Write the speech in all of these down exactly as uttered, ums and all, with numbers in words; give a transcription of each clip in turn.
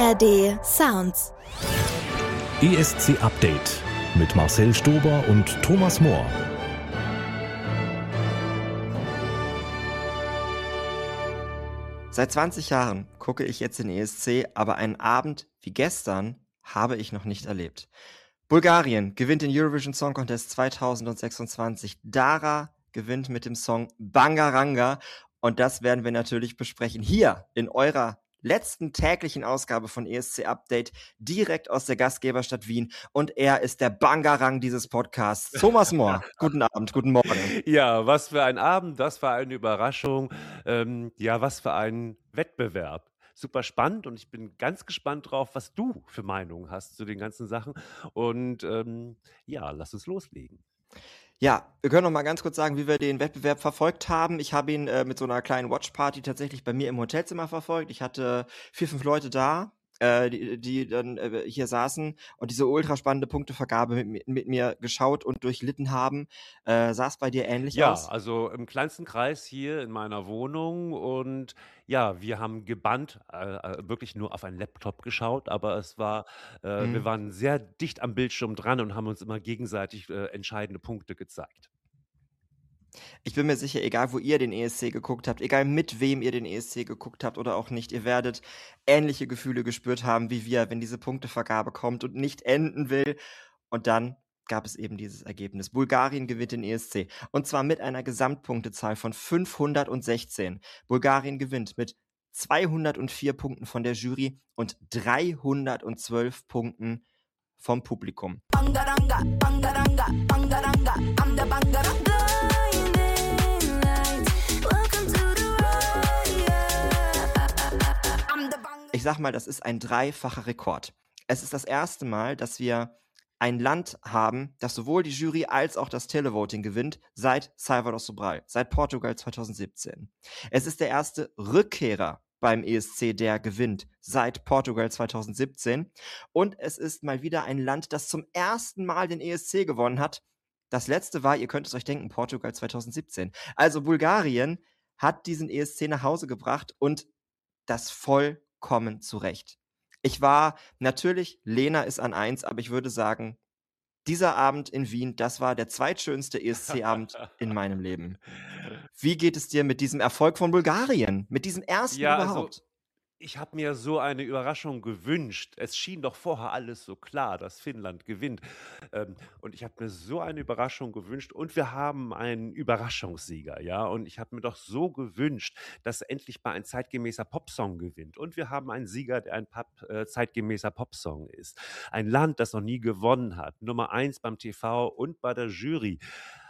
A R D Sounds. E S C Update mit Marcel Stober und Thomas Mohr. Seit zwanzig Jahren gucke ich jetzt den E S C, aber einen Abend wie gestern habe ich noch nicht erlebt. Bulgarien gewinnt den Eurovision Song Contest zweitausendsechsundzwanzig. Dara gewinnt mit dem Song Bangaranga. Und das werden wir natürlich besprechen hier in eurer letzten täglichen Ausgabe von E S C Update, direkt aus der Gastgeberstadt Wien. Und er ist der Bangarang dieses Podcasts. Thomas Mohr, guten Abend, guten Morgen. Ja, was für ein Abend, das war eine Überraschung. Ähm, ja, was für ein Wettbewerb. Super spannend und ich bin ganz gespannt drauf, was du für Meinungen hast zu den ganzen Sachen. Und ähm, ja, lass uns loslegen. Ja, wir können noch mal ganz kurz sagen, wie wir den Wettbewerb verfolgt haben. Ich habe ihn äh, mit so einer kleinen Watchparty tatsächlich bei mir im Hotelzimmer verfolgt. Ich hatte vier, fünf Leute da, äh, die, die dann äh, hier saßen und diese ultra spannende Punktevergabe mit, mi- mit mir geschaut und durchlitten haben. Äh, sah es bei dir ähnlich Ja, aus? also im kleinsten Kreis hier in meiner Wohnung und ja, wir haben gebannt, äh, äh, wirklich nur auf einen Laptop geschaut, aber es war, äh, wir Mhm. waren sehr dicht am Bildschirm dran und haben uns immer gegenseitig äh, entscheidende Punkte gezeigt. Ich bin mir sicher, egal wo ihr den E S C geguckt habt, egal mit wem ihr den E S C geguckt habt oder auch nicht, ihr werdet ähnliche Gefühle gespürt haben wie wir, wenn diese Punktevergabe kommt und nicht enden will. Und dann gab es eben dieses Ergebnis. Bulgarien gewinnt den E S C. Und zwar mit einer Gesamtpunktezahl von fünfhundertsechzehn. Bulgarien gewinnt mit zweihundertvier Punkten von der Jury und dreihundertzwölf Punkten vom Publikum. Bangaranga, bangaranga, bangaranga, I'm the bangaranga. Blinding lights, welcome to the riot. I'm the bang- Ich sag mal, das ist ein dreifacher Rekord. Es ist das erste Mal, dass wir ein Land haben, das sowohl die Jury als auch das Televoting gewinnt, seit Salvador Sobral, seit Portugal zweitausendsiebzehn. Es ist der erste Rückkehrer beim E S C, der gewinnt, seit Portugal zweitausendsiebzehn. Und es ist mal wieder ein Land, das zum ersten Mal den E S C gewonnen hat. Das letzte war, ihr könnt es euch denken, Portugal zweitausendsiebzehn. Also Bulgarien hat diesen E S C nach Hause gebracht und das vollkommen zu Recht. Ich war natürlich, Lena ist an eins, aber ich würde sagen, dieser Abend in Wien, das war der zweitschönste E S C-Abend in meinem Leben. Wie geht es dir mit diesem Erfolg von Bulgarien? Mit diesem ersten Ja, also überhaupt? ich habe mir so eine Überraschung gewünscht. Es schien doch vorher alles so klar, dass Finnland gewinnt. Ähm, und ich habe mir so eine Überraschung gewünscht. Und wir haben einen Überraschungssieger, ja. Und ich habe mir doch so gewünscht, dass endlich mal ein zeitgemäßer Popsong gewinnt. Und wir haben einen Sieger, der ein Pop, äh, zeitgemäßer Popsong ist. Ein Land, das noch nie gewonnen hat. Nummer eins beim T V und bei der Jury.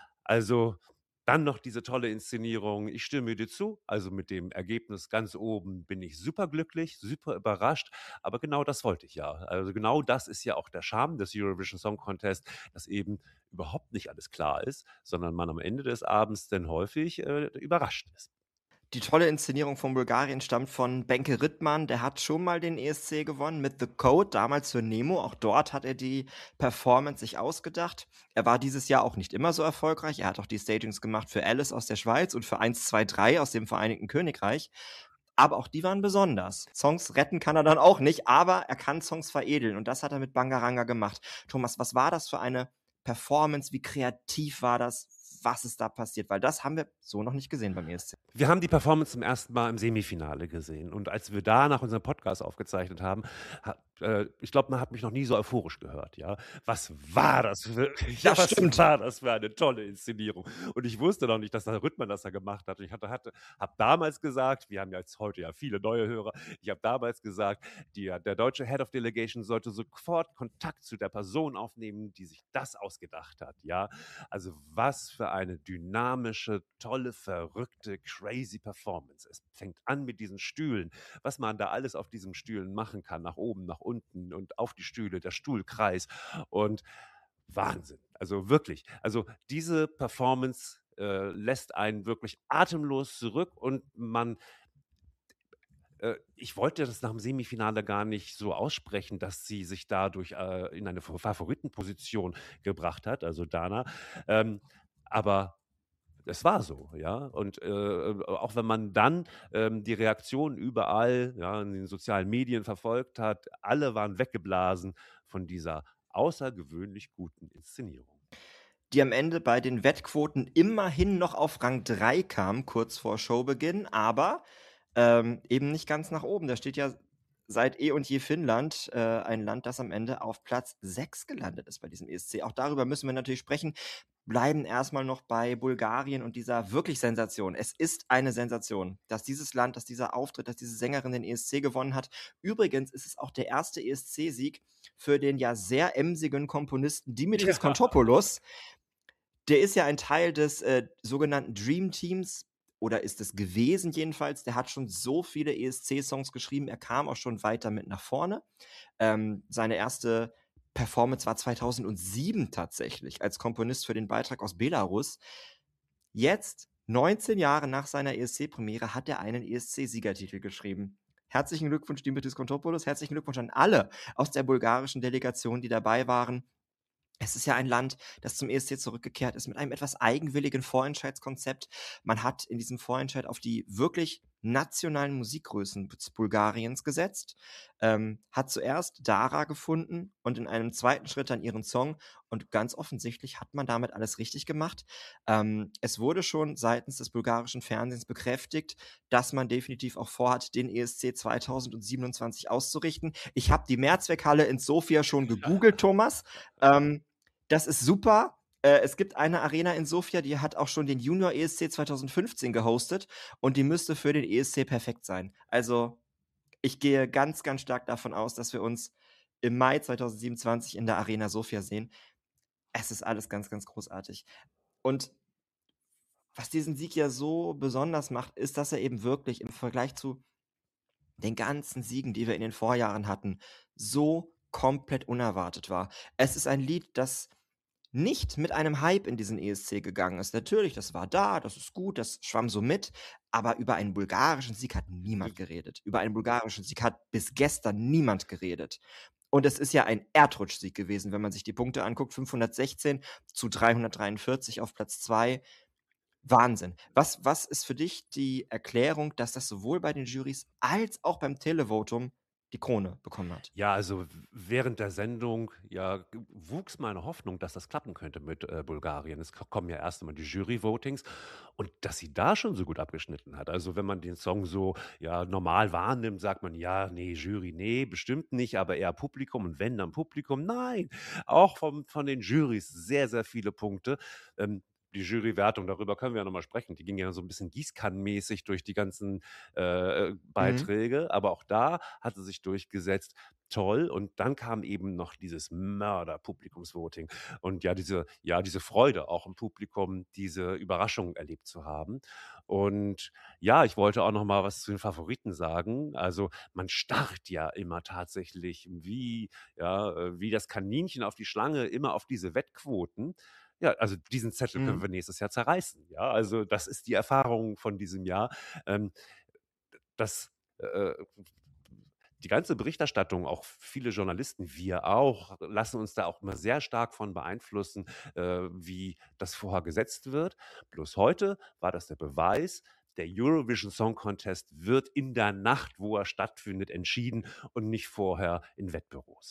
Also dann noch diese tolle Inszenierung. Ich stimme dir zu. Also mit dem Ergebnis ganz oben bin ich super glücklich, super überrascht. Aber genau das wollte ich ja. Also genau das ist ja auch der Charme des Eurovision Song Contest, dass eben überhaupt nicht alles klar ist, sondern man am Ende des Abends dann häufig äh, überrascht ist. Die tolle Inszenierung von Bulgarien stammt von Benke Rittmann. Der hat schon mal den E S C gewonnen mit The Code, damals für Nemo. Auch dort hat er die Performance sich ausgedacht. Er war dieses Jahr auch nicht immer so erfolgreich. Er hat auch die Stagings gemacht für Alice aus der Schweiz und für eins, zwei, drei aus dem Vereinigten Königreich. Aber auch die waren besonders. Songs retten kann er dann auch nicht, aber er kann Songs veredeln. Und das hat er mit Bangaranga gemacht. Thomas, was war das für eine Performance? Wie kreativ war das? Was ist da passiert? Weil das haben wir so noch nicht gesehen beim E S C. Wir haben die Performance zum ersten Mal im Semifinale gesehen. Und als wir da nach unserem Podcast aufgezeichnet haben, hat, äh, ich glaube, man hat mich noch nie so euphorisch gehört. Ja, was war das für, ja, Das was stimmt. war das für eine tolle Inszenierung? Und ich wusste noch nicht, dass der Rhythmus das da gemacht hat. Und ich hatte, hatte, habe damals gesagt, wir haben ja jetzt heute ja viele neue Hörer, ich habe damals gesagt, die, der deutsche Head of Delegation sollte sofort Kontakt zu der Person aufnehmen, die sich das ausgedacht hat. Ja, also was für eine dynamische, tolle, verrückte, crazy Performance. Es fängt an mit diesen Stühlen, was man da alles auf diesen Stühlen machen kann, nach oben, nach unten und auf die Stühle, der Stuhlkreis und Wahnsinn. Also wirklich, also diese Performance äh, lässt einen wirklich atemlos zurück und man äh, ich wollte das nach dem Semifinale gar nicht so aussprechen, dass sie sich dadurch äh, in eine Favoritenposition gebracht hat, also Dana. Ähm, aber es war so, ja. Und äh, auch wenn man dann ähm, die Reaktionen überall, ja, in den sozialen Medien verfolgt hat, alle waren weggeblasen von dieser außergewöhnlich guten Inszenierung. Die am Ende bei den Wettquoten immerhin noch auf Rang drei kam, kurz vor Showbeginn, aber ähm, eben nicht ganz nach oben. Da steht ja seit eh und je Finnland, äh, ein Land, das am Ende auf Platz sechs gelandet ist bei diesem E S C. Auch darüber müssen wir natürlich sprechen. Bleiben erstmal noch bei Bulgarien und dieser wirklich Sensation. Es ist eine Sensation, dass dieses Land, dass dieser Auftritt, dass diese Sängerin den E S C gewonnen hat. Übrigens ist es auch der erste E S C-Sieg für den ja sehr emsigen Komponisten Dimitris Ja. Kontopoulos. Der ist ja ein Teil des äh, sogenannten Dream Teams oder ist es gewesen jedenfalls. Der hat schon so viele E S C-Songs geschrieben. Er kam auch schon weit damit nach vorne. Ähm, seine erste Performance war zweitausendsieben tatsächlich als Komponist für den Beitrag aus Belarus. Jetzt, neunzehn Jahre nach seiner E S C-Premiere, hat er einen E S C-Siegertitel geschrieben. Herzlichen Glückwunsch, Dimitris Kontopoulos. Herzlichen Glückwunsch an alle aus der bulgarischen Delegation, die dabei waren. Es ist ja ein Land, das zum E S C zurückgekehrt ist mit einem etwas eigenwilligen Vorentscheidskonzept. Man hat in diesem Vorentscheid auf die wirklich nationalen Musikgrößen Bulgariens gesetzt, ähm, hat zuerst Dara gefunden und in einem zweiten Schritt dann ihren Song und ganz offensichtlich hat man damit alles richtig gemacht. Ähm, es wurde schon seitens des bulgarischen Fernsehens bekräftigt, dass man definitiv auch vorhat, den E S C zweitausendsiebenundzwanzig auszurichten. Ich habe die Mehrzweckhalle in Sofia schon gegoogelt, Thomas. Ähm, das ist super. Äh, es gibt eine Arena in Sofia, die hat auch schon den Junior E S C zweitausendfünfzehn gehostet und die müsste für den E S C perfekt sein. Also ich gehe ganz, ganz stark davon aus, dass wir uns im Mai zweitausendsiebenundzwanzig in der Arena Sofia sehen. Es ist alles ganz, ganz großartig. Und was diesen Sieg ja so besonders macht, ist, dass er eben wirklich im Vergleich zu den ganzen Siegen, die wir in den Vorjahren hatten, so komplett unerwartet war. Es ist ein Lied, das nicht mit einem Hype in diesen E S C gegangen ist. Natürlich, das war da, das ist gut, das schwamm so mit, aber über einen bulgarischen Sieg hat niemand geredet. Über einen bulgarischen Sieg hat bis gestern niemand geredet. Und es ist ja ein Erdrutschsieg gewesen, wenn man sich die Punkte anguckt. fünfhundertsechzehn zu dreihundertdreiundvierzig auf Platz zwei. Wahnsinn. Was, was ist für dich die Erklärung, dass das sowohl bei den Jurys als auch beim Televotum die Krone bekommen hat? Ja, also w- während der Sendung ja, g- wuchs meine Hoffnung, dass das klappen könnte mit äh, Bulgarien. Es ko- kommen ja erst einmal die Jury-Votings und dass sie da schon so gut abgeschnitten hat. Also wenn man den Song so ja, normal wahrnimmt, sagt man, ja, nee, Jury, nee, bestimmt nicht, aber eher Publikum und wenn dann Publikum, nein, auch vom, von den Jurys sehr, sehr viele Punkte. Ähm, die Jurywertung, darüber können wir ja nochmal sprechen, die ging ja so ein bisschen gießkannenmäßig durch die ganzen äh, Beiträge, aber auch da hat sie sich durchgesetzt. Toll. Und dann kam eben noch dieses Mörder-Publikumsvoting und ja, diese, ja, diese Freude auch im Publikum, diese Überraschung erlebt zu haben. Und ja, ich wollte auch noch mal was zu den Favoriten sagen. Also man starrt ja immer tatsächlich wie, ja, äh, wie das Kaninchen auf die Schlange, immer auf diese Wettquoten. Ja, also diesen Zettel können Mhm. wir nächstes Jahr zerreißen. Ja, also das ist die Erfahrung von diesem Jahr. Ähm, das äh, die ganze Berichterstattung, auch viele Journalisten, wir auch, lassen uns da auch immer sehr stark von beeinflussen, äh, wie das vorher gesetzt wird. Bloß heute war das der Beweis, der Eurovision Song Contest wird in der Nacht, wo er stattfindet, entschieden und nicht vorher in Wettbüros.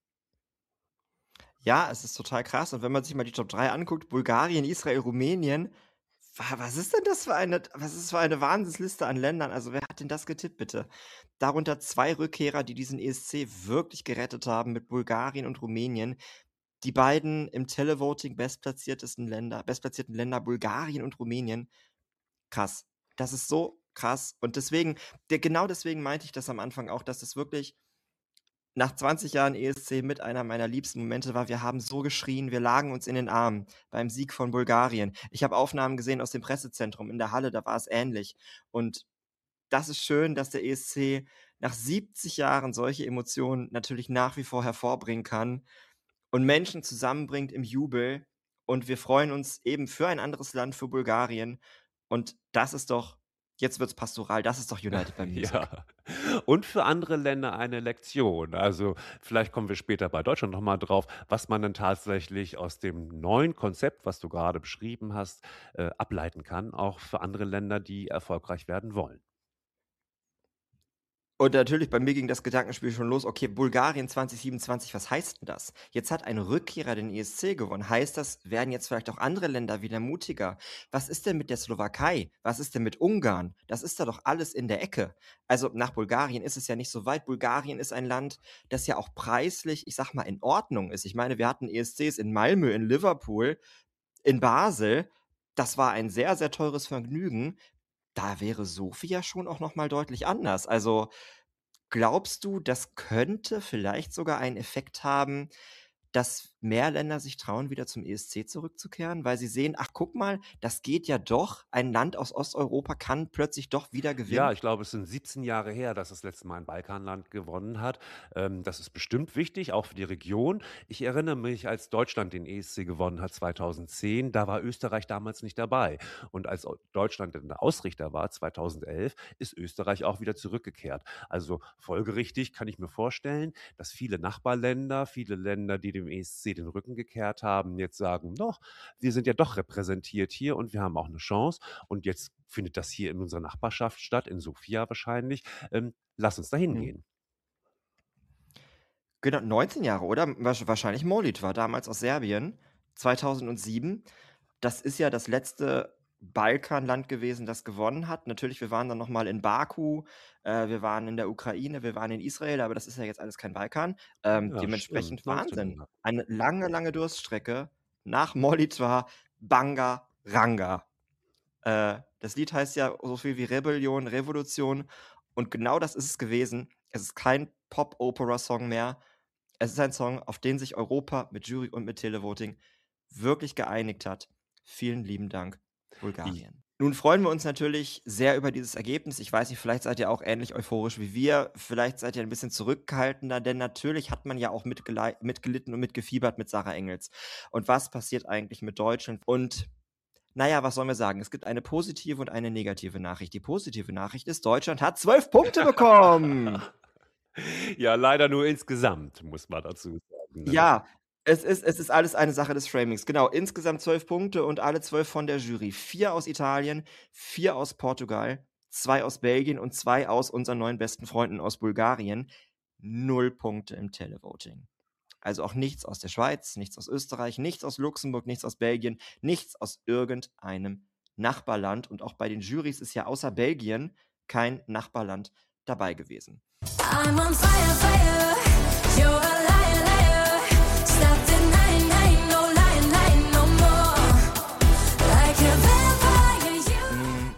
Ja, es ist total krass. Und wenn man sich mal die Top drei anguckt, Bulgarien, Israel, Rumänien, wa- was ist denn das für eine, was ist das für eine Wahnsinnsliste an Ländern? Also wer hat denn das getippt, bitte? Darunter zwei Rückkehrer, die diesen E S C wirklich gerettet haben mit Bulgarien und Rumänien. Die beiden im Televoting bestplatziertesten Länder, bestplatzierten Länder, Bulgarien und Rumänien. Krass. Das ist so krass. Und deswegen, der, genau deswegen meinte ich das am Anfang auch, dass das wirklich nach zwanzig Jahren E S C mit einer meiner liebsten Momente war. Wir haben so geschrien, wir lagen uns in den Armen beim Sieg von Bulgarien. Ich habe Aufnahmen gesehen aus dem Pressezentrum in der Halle, da war es ähnlich. Und das ist schön, dass der E S C nach siebzig Jahren solche Emotionen natürlich nach wie vor hervorbringen kann und Menschen zusammenbringt im Jubel. Und wir freuen uns eben für ein anderes Land, für Bulgarien. Und das ist doch Jetzt wird's pastoral, das ist doch United by Music. Ja. Und für andere Länder eine Lektion. Also, vielleicht kommen wir später bei Deutschland noch mal drauf, was man dann tatsächlich aus dem neuen Konzept, was du gerade beschrieben hast, äh, ableiten kann, auch für andere Länder, die erfolgreich werden wollen. Und natürlich, bei mir ging das Gedankenspiel schon los, okay, Bulgarien zwanzig siebenundzwanzig, was heißt denn das? Jetzt hat ein Rückkehrer den E S C gewonnen. Heißt das, werden jetzt vielleicht auch andere Länder wieder mutiger? Was ist denn mit der Slowakei? Was ist denn mit Ungarn? Das ist da doch alles in der Ecke. Also nach Bulgarien ist es ja nicht so weit. Bulgarien ist ein Land, das ja auch preislich, ich sag mal, in Ordnung ist. Ich meine, wir hatten E S Cs in Malmö, in Liverpool, in Basel. Das war ein sehr, sehr teures Vergnügen. Da wäre Sofia schon auch noch mal deutlich anders. Also, glaubst du, das könnte vielleicht sogar einen Effekt haben, dass mehr Länder sich trauen, wieder zum E S C zurückzukehren, weil sie sehen: „Ach, guck mal, das geht ja doch. Ein Land aus Osteuropa kann plötzlich doch wieder Ja, gewinnen?“ ich glaube, es sind siebzehn Jahre her, dass das letzte Mal ein Balkanland gewonnen hat. Ähm, das ist bestimmt wichtig, auch für die Region. Ich erinnere mich, als Deutschland den E S C gewonnen hat zweitausendzehn, da war Österreich damals nicht dabei. Und als Eu- Deutschland dann der Ausrichter war, zweitausendelf, ist Österreich auch wieder zurückgekehrt. Also folgerichtig kann ich mir vorstellen, dass viele Nachbarländer, viele Länder, die dem E S C den Rücken gekehrt haben, jetzt sagen, doch, wir sind ja doch repräsentiert hier und wir haben auch eine Chance. Und jetzt findet das hier in unserer Nachbarschaft statt, in Sofia wahrscheinlich. Ähm, lass uns da Mhm. hingehen. Genau, neunzehn Jahre, oder? Wahrsch wahrscheinlich Molit war damals aus Serbien, zweitausendsieben. Das ist ja das letzte Balkanland gewesen, das gewonnen hat. Natürlich, wir waren dann noch mal in Baku, äh, wir waren in der Ukraine, wir waren in Israel, aber das ist ja jetzt alles kein Balkan. Ähm, Ja, stimmt. dementsprechend neunzehn Wahnsinn. Länder. Eine lange, lange Durststrecke nach Molitor Banga Ranga. Äh, das Lied heißt ja so viel wie Rebellion, Revolution und genau das ist es gewesen. Es ist kein Pop-Opera-Song mehr. Es ist ein Song, auf den sich Europa mit Jury und mit Televoting wirklich geeinigt hat. Vielen lieben Dank, Bulgarien. Nun freuen wir uns natürlich sehr über dieses Ergebnis. Ich weiß nicht, vielleicht seid ihr auch ähnlich euphorisch wie wir. Vielleicht seid ihr ein bisschen zurückhaltender, denn natürlich hat man ja auch mitgelei- mitgelitten und mitgefiebert mit Sarah Engels. Und was passiert eigentlich mit Deutschland? Und naja, was sollen wir sagen? Es gibt eine positive und eine negative Nachricht. Die positive Nachricht ist, Deutschland hat zwölf Punkte bekommen. Ja, leider nur insgesamt, muss man dazu sagen. Ne? Ja, es ist, es ist alles eine Sache des Framings. Genau, insgesamt zwölf Punkte und alle zwölf von der Jury. Vier aus Italien, vier aus Portugal, zwei aus Belgien und zwei aus unseren neuen besten Freunden aus Bulgarien. Null Punkte im Televoting. Also auch nichts aus der Schweiz, nichts aus Österreich, nichts aus Luxemburg, nichts aus Belgien, nichts aus irgendeinem Nachbarland. Und auch bei den Jurys ist ja außer Belgien kein Nachbarland dabei gewesen. I'm on fire, fire. You're a liar, liar. Stop denying, lying, no lying, lying no more. Like a vampire, you. Mm,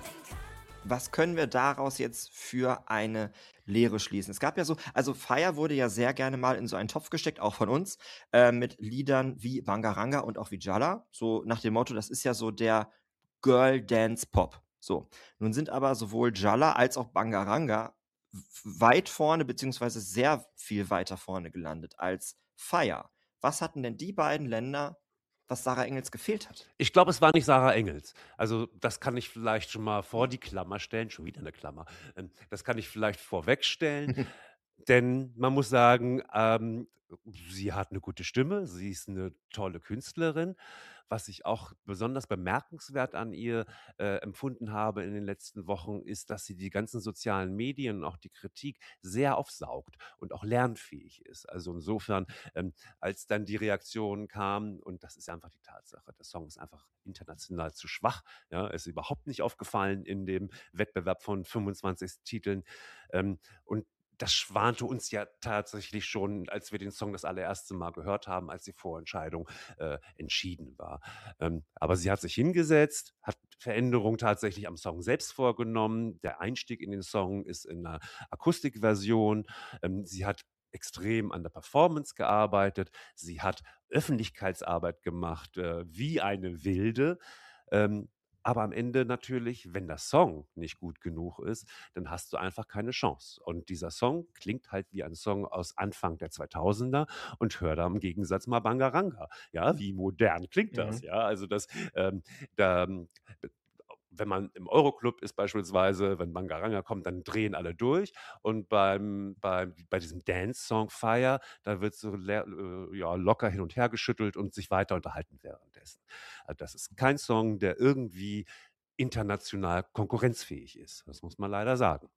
Was können wir daraus jetzt für eine Lehre schließen? Es gab ja so, also Fire wurde ja sehr gerne mal in so einen Topf gesteckt, auch von uns, äh, mit Liedern wie Bangaranga und auch wie Jala. So nach dem Motto, das ist ja so der Girl Dance Pop. So. Nun sind aber sowohl Jala als auch Bangaranga w- weit vorne, beziehungsweise sehr viel weiter vorne gelandet als Fire. Was hatten denn die beiden Länder, was Sarah Engels gefehlt hat? Ich glaube, es war nicht Sarah Engels. Also, das kann ich vielleicht schon mal vor die Klammer stellen. Schon wieder eine Klammer. Ähm, Das kann ich vielleicht vorwegstellen. Denn man muss sagen, ähm, sie hat eine gute Stimme, sie ist eine tolle Künstlerin. Was ich auch besonders bemerkenswert an ihr, äh, empfunden habe in den letzten Wochen, ist, dass sie die ganzen sozialen Medien und auch die Kritik sehr aufsaugt und auch lernfähig ist. Also, insofern, ähm, als dann die Reaktionen kamen und das ist ja einfach die Tatsache, der Song ist einfach international zu schwach, ja, ist überhaupt nicht aufgefallen in dem Wettbewerb von fünfundzwanzig Titeln, ähm, und das schwante uns ja tatsächlich schon, als wir den Song das allererste Mal gehört haben, als die Vorentscheidung äh, entschieden war. Ähm, aber sie hat sich hingesetzt, hat Veränderungen tatsächlich am Song selbst vorgenommen. Der Einstieg in den Song ist in einer Akustikversion. Ähm, sie hat extrem an der Performance gearbeitet. Sie hat Öffentlichkeitsarbeit gemacht, äh, wie eine Wilde. Ähm, aber am Ende natürlich, wenn der Song nicht gut genug ist, dann hast du einfach keine Chance. Und dieser Song klingt halt wie ein Song aus Anfang der zweitausender und hör da im Gegensatz mal Bangaranga. Ja, wie modern klingt das? Mhm. Ja, also das, ähm, da, wenn man im Euroclub ist beispielsweise, wenn Bangaranga kommt, dann drehen alle durch. Und beim, beim, bei diesem Dance-Song Fire, da wird so le- äh, ja, locker hin und her geschüttelt und sich weiter unterhalten währenddessen. Also das ist kein Song, der irgendwie international konkurrenzfähig ist. Das muss man leider sagen.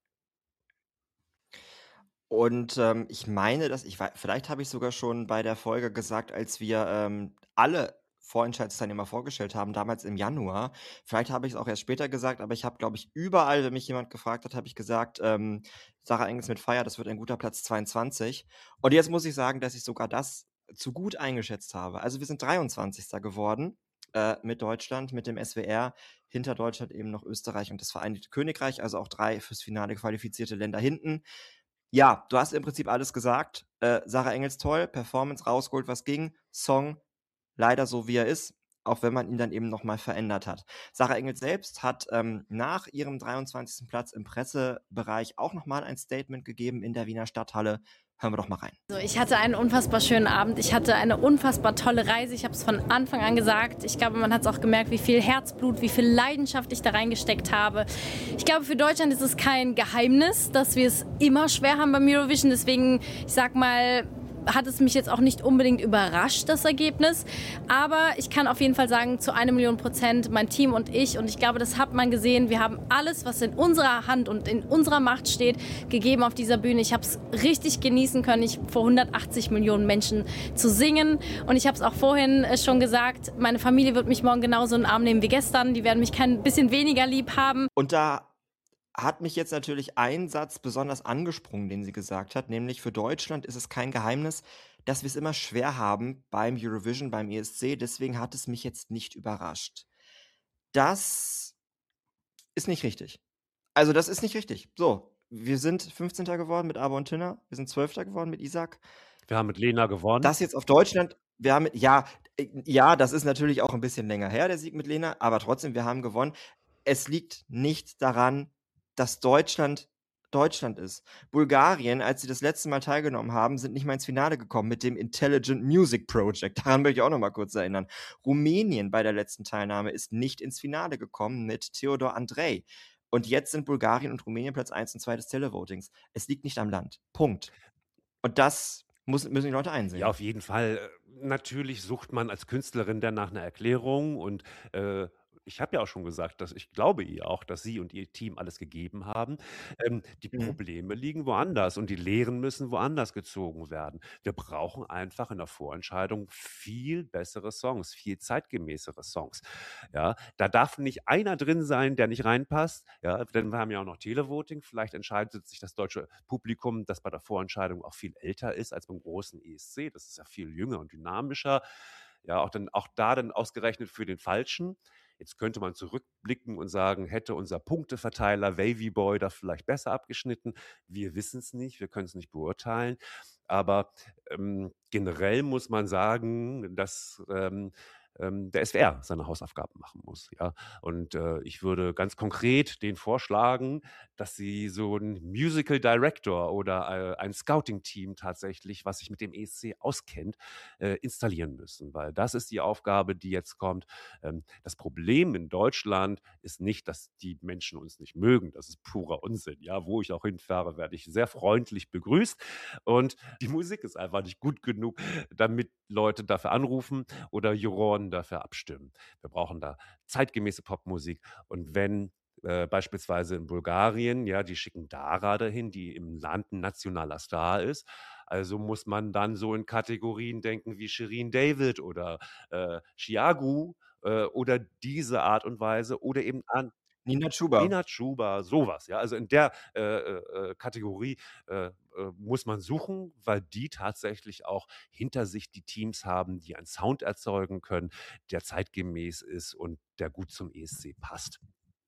Und ähm, ich meine, dass ich wei- vielleicht habe ich sogar schon bei der Folge gesagt, als wir ähm, alle Vorentscheidsteilnehmer vorgestellt haben, damals im Januar. Vielleicht habe ich es auch erst später gesagt, aber ich habe, glaube ich, überall, wenn mich jemand gefragt hat, habe ich gesagt, ähm, Sarah Engels mit Fire, das wird ein guter Platz zweiundzwanzig. Und jetzt muss ich sagen, dass ich sogar das zu gut eingeschätzt habe. Also wir sind dreiundzwanzigster geworden äh, mit Deutschland, mit dem S W R. Hinter Deutschland eben noch Österreich und das Vereinigte Königreich, also auch drei fürs Finale qualifizierte Länder hinten. Ja, du hast im Prinzip alles gesagt. Äh, Sarah Engels toll, Performance rausgeholt, was ging. Song leider so, wie er ist, auch wenn man ihn dann eben nochmal verändert hat. Sarah Engels selbst hat ähm, nach ihrem dreiundzwanzigsten Platz im Pressebereich auch nochmal ein Statement gegeben in der Wiener Stadthalle. Hören wir doch mal rein. Also ich hatte einen unfassbar schönen Abend. Ich hatte eine unfassbar tolle Reise. Ich habe es von Anfang an gesagt. Ich glaube, man hat es auch gemerkt, wie viel Herzblut, wie viel Leidenschaft ich da reingesteckt habe. Ich glaube, für Deutschland ist es kein Geheimnis, dass wir es immer schwer haben beim Eurovision. Deswegen, ich sag mal, hat es mich jetzt auch nicht unbedingt überrascht, das Ergebnis. Aber ich kann auf jeden Fall sagen, zu einer Million Prozent mein Team und ich. Und ich glaube, das hat man gesehen. Wir haben alles, was in unserer Hand und in unserer Macht steht, gegeben auf dieser Bühne. Ich habe es richtig genießen können, ich vor hundertachtzig Millionen Menschen zu singen. Und ich habe es auch vorhin äh, schon gesagt, meine Familie wird mich morgen genauso in den Arm nehmen wie gestern. Die werden mich kein bisschen weniger lieb haben. Und da hat mich jetzt natürlich ein Satz besonders angesprungen, den sie gesagt hat, nämlich für Deutschland ist es kein Geheimnis, dass wir es immer schwer haben beim Eurovision, beim E S C. Deswegen hat es mich jetzt nicht überrascht. Das ist nicht richtig. Also das ist nicht richtig. So, wir sind fünfzehnter geworden mit Aber und Tinner. Wir sind zwölfter geworden mit Isaac. Wir haben mit Lena gewonnen. Das jetzt auf Deutschland, wir haben, ja, äh, ja, das ist natürlich auch ein bisschen länger her, der Sieg mit Lena, aber trotzdem, wir haben gewonnen. Es liegt nicht daran, dass Deutschland Deutschland ist. Bulgarien, als sie das letzte Mal teilgenommen haben, sind nicht mal ins Finale gekommen mit dem Intelligent Music Project. Daran möchte ich auch noch mal kurz erinnern. Rumänien bei der letzten Teilnahme ist nicht ins Finale gekommen mit Theodor Andrei. Und jetzt sind Bulgarien und Rumänien Platz eins und zwei des Televotings. Es liegt nicht am Land. Punkt. Und das muss, müssen die Leute einsehen. Ja, auf jeden Fall. Äh, Natürlich sucht man als Künstlerin dann nach einer Erklärung und äh, ich habe ja auch schon gesagt, dass ich glaube ihr auch, dass sie und ihr Team alles gegeben haben. Ähm, die Mhm. Probleme liegen woanders und die Lehren müssen woanders gezogen werden. Wir brauchen einfach in der Vorentscheidung viel bessere Songs, viel zeitgemäßere Songs. Ja, da darf nicht einer drin sein, der nicht reinpasst. Ja, denn wir haben ja auch noch Televoting. Vielleicht entscheidet sich das deutsche Publikum, das bei der Vorentscheidung auch viel älter ist als beim großen E S C. Das ist ja viel jünger und dynamischer. Ja, auch, dann, auch da dann ausgerechnet für den Falschen. Jetzt könnte man zurückblicken und sagen, hätte unser Punkteverteiler Wavy Boy da vielleicht besser abgeschnitten. Wir wissen es nicht, wir können es nicht beurteilen. Aber ähm, generell muss man sagen, dass ähm, ähm, der S W R seine Hausaufgaben machen muss. Ja? Und äh, ich würde ganz konkret den vorschlagen, dass sie so einen Musical Director oder äh, ein Scouting-Team tatsächlich, was sich mit dem E S C auskennt, äh, installieren müssen. Weil das ist die Aufgabe, die jetzt kommt. Ähm, das Problem in Deutschland ist nicht, dass die Menschen uns nicht mögen. Das ist purer Unsinn. Ja, wo ich auch hinfahre, werde ich sehr freundlich begrüßt. Und die Musik ist einfach nicht gut genug, damit Leute dafür anrufen oder Juroren dafür abstimmen. Wir brauchen da zeitgemäße Popmusik. Und wenn äh, beispielsweise in Bulgarien, ja, die schicken Dara dahin, die im Land ein nationaler Star ist. Also muss man dann so in Kategorien denken wie Shirin David oder äh, Chiagu äh, oder diese Art und Weise oder eben an Nina Chuba. Nina Chuba, sowas. Ja, also in der äh, äh, Kategorie äh, äh, muss man suchen, weil die tatsächlich auch hinter sich die Teams haben, die einen Sound erzeugen können, der zeitgemäß ist und der gut zum E S C passt.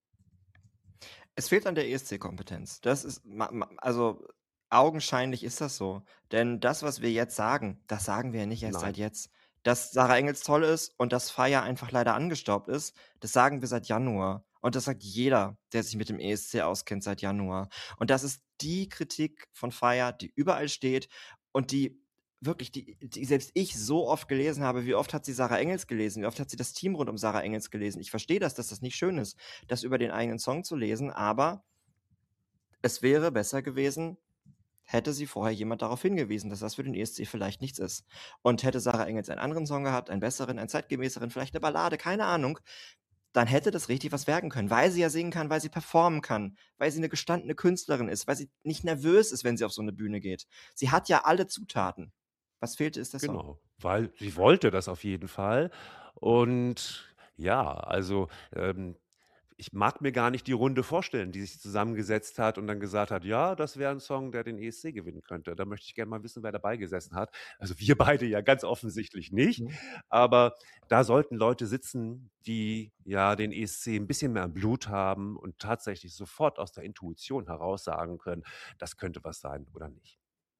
Es fehlt an der E S C-Kompetenz. Das ist, ma- ma- also augenscheinlich ist das so. Denn das, was wir jetzt sagen, das sagen wir ja nicht erst Nein. seit jetzt. Dass Sarah Engels toll ist und dass Fire einfach leider angestaubt ist, das sagen wir seit Januar. Und das sagt jeder, der sich mit dem E S C auskennt, seit Januar. Und das ist die Kritik von Fire, die überall steht und die wirklich, die, die selbst ich so oft gelesen habe, wie oft hat sie Sarah Engels gelesen, wie oft hat sie das Team rund um Sarah Engels gelesen. Ich verstehe das, dass das nicht schön ist, das über den eigenen Song zu lesen, aber es wäre besser gewesen, hätte sie vorher jemand darauf hingewiesen, dass das für den E S C vielleicht nichts ist. Und hätte Sarah Engels einen anderen Song gehabt, einen besseren, einen zeitgemäßeren, vielleicht eine Ballade, keine Ahnung, dann hätte das richtig was werden können, weil sie ja singen kann, weil sie performen kann, weil sie eine gestandene Künstlerin ist, weil sie nicht nervös ist, wenn sie auf so eine Bühne geht. Sie hat ja alle Zutaten. Was fehlte, ist der Song. Genau, weil sie wollte das auf jeden Fall. Und ja, also ähm, ich mag mir gar nicht die Runde vorstellen, die sich zusammengesetzt hat und dann gesagt hat, ja, das wäre ein Song, der den E S C gewinnen könnte. Da möchte ich gerne mal wissen, wer dabei gesessen hat. Also wir beide ja ganz offensichtlich nicht, Mhm. aber da sollten Leute sitzen, die ja den E S C ein bisschen mehr im Blut haben und tatsächlich sofort aus der Intuition heraus sagen können, das könnte was sein oder nicht.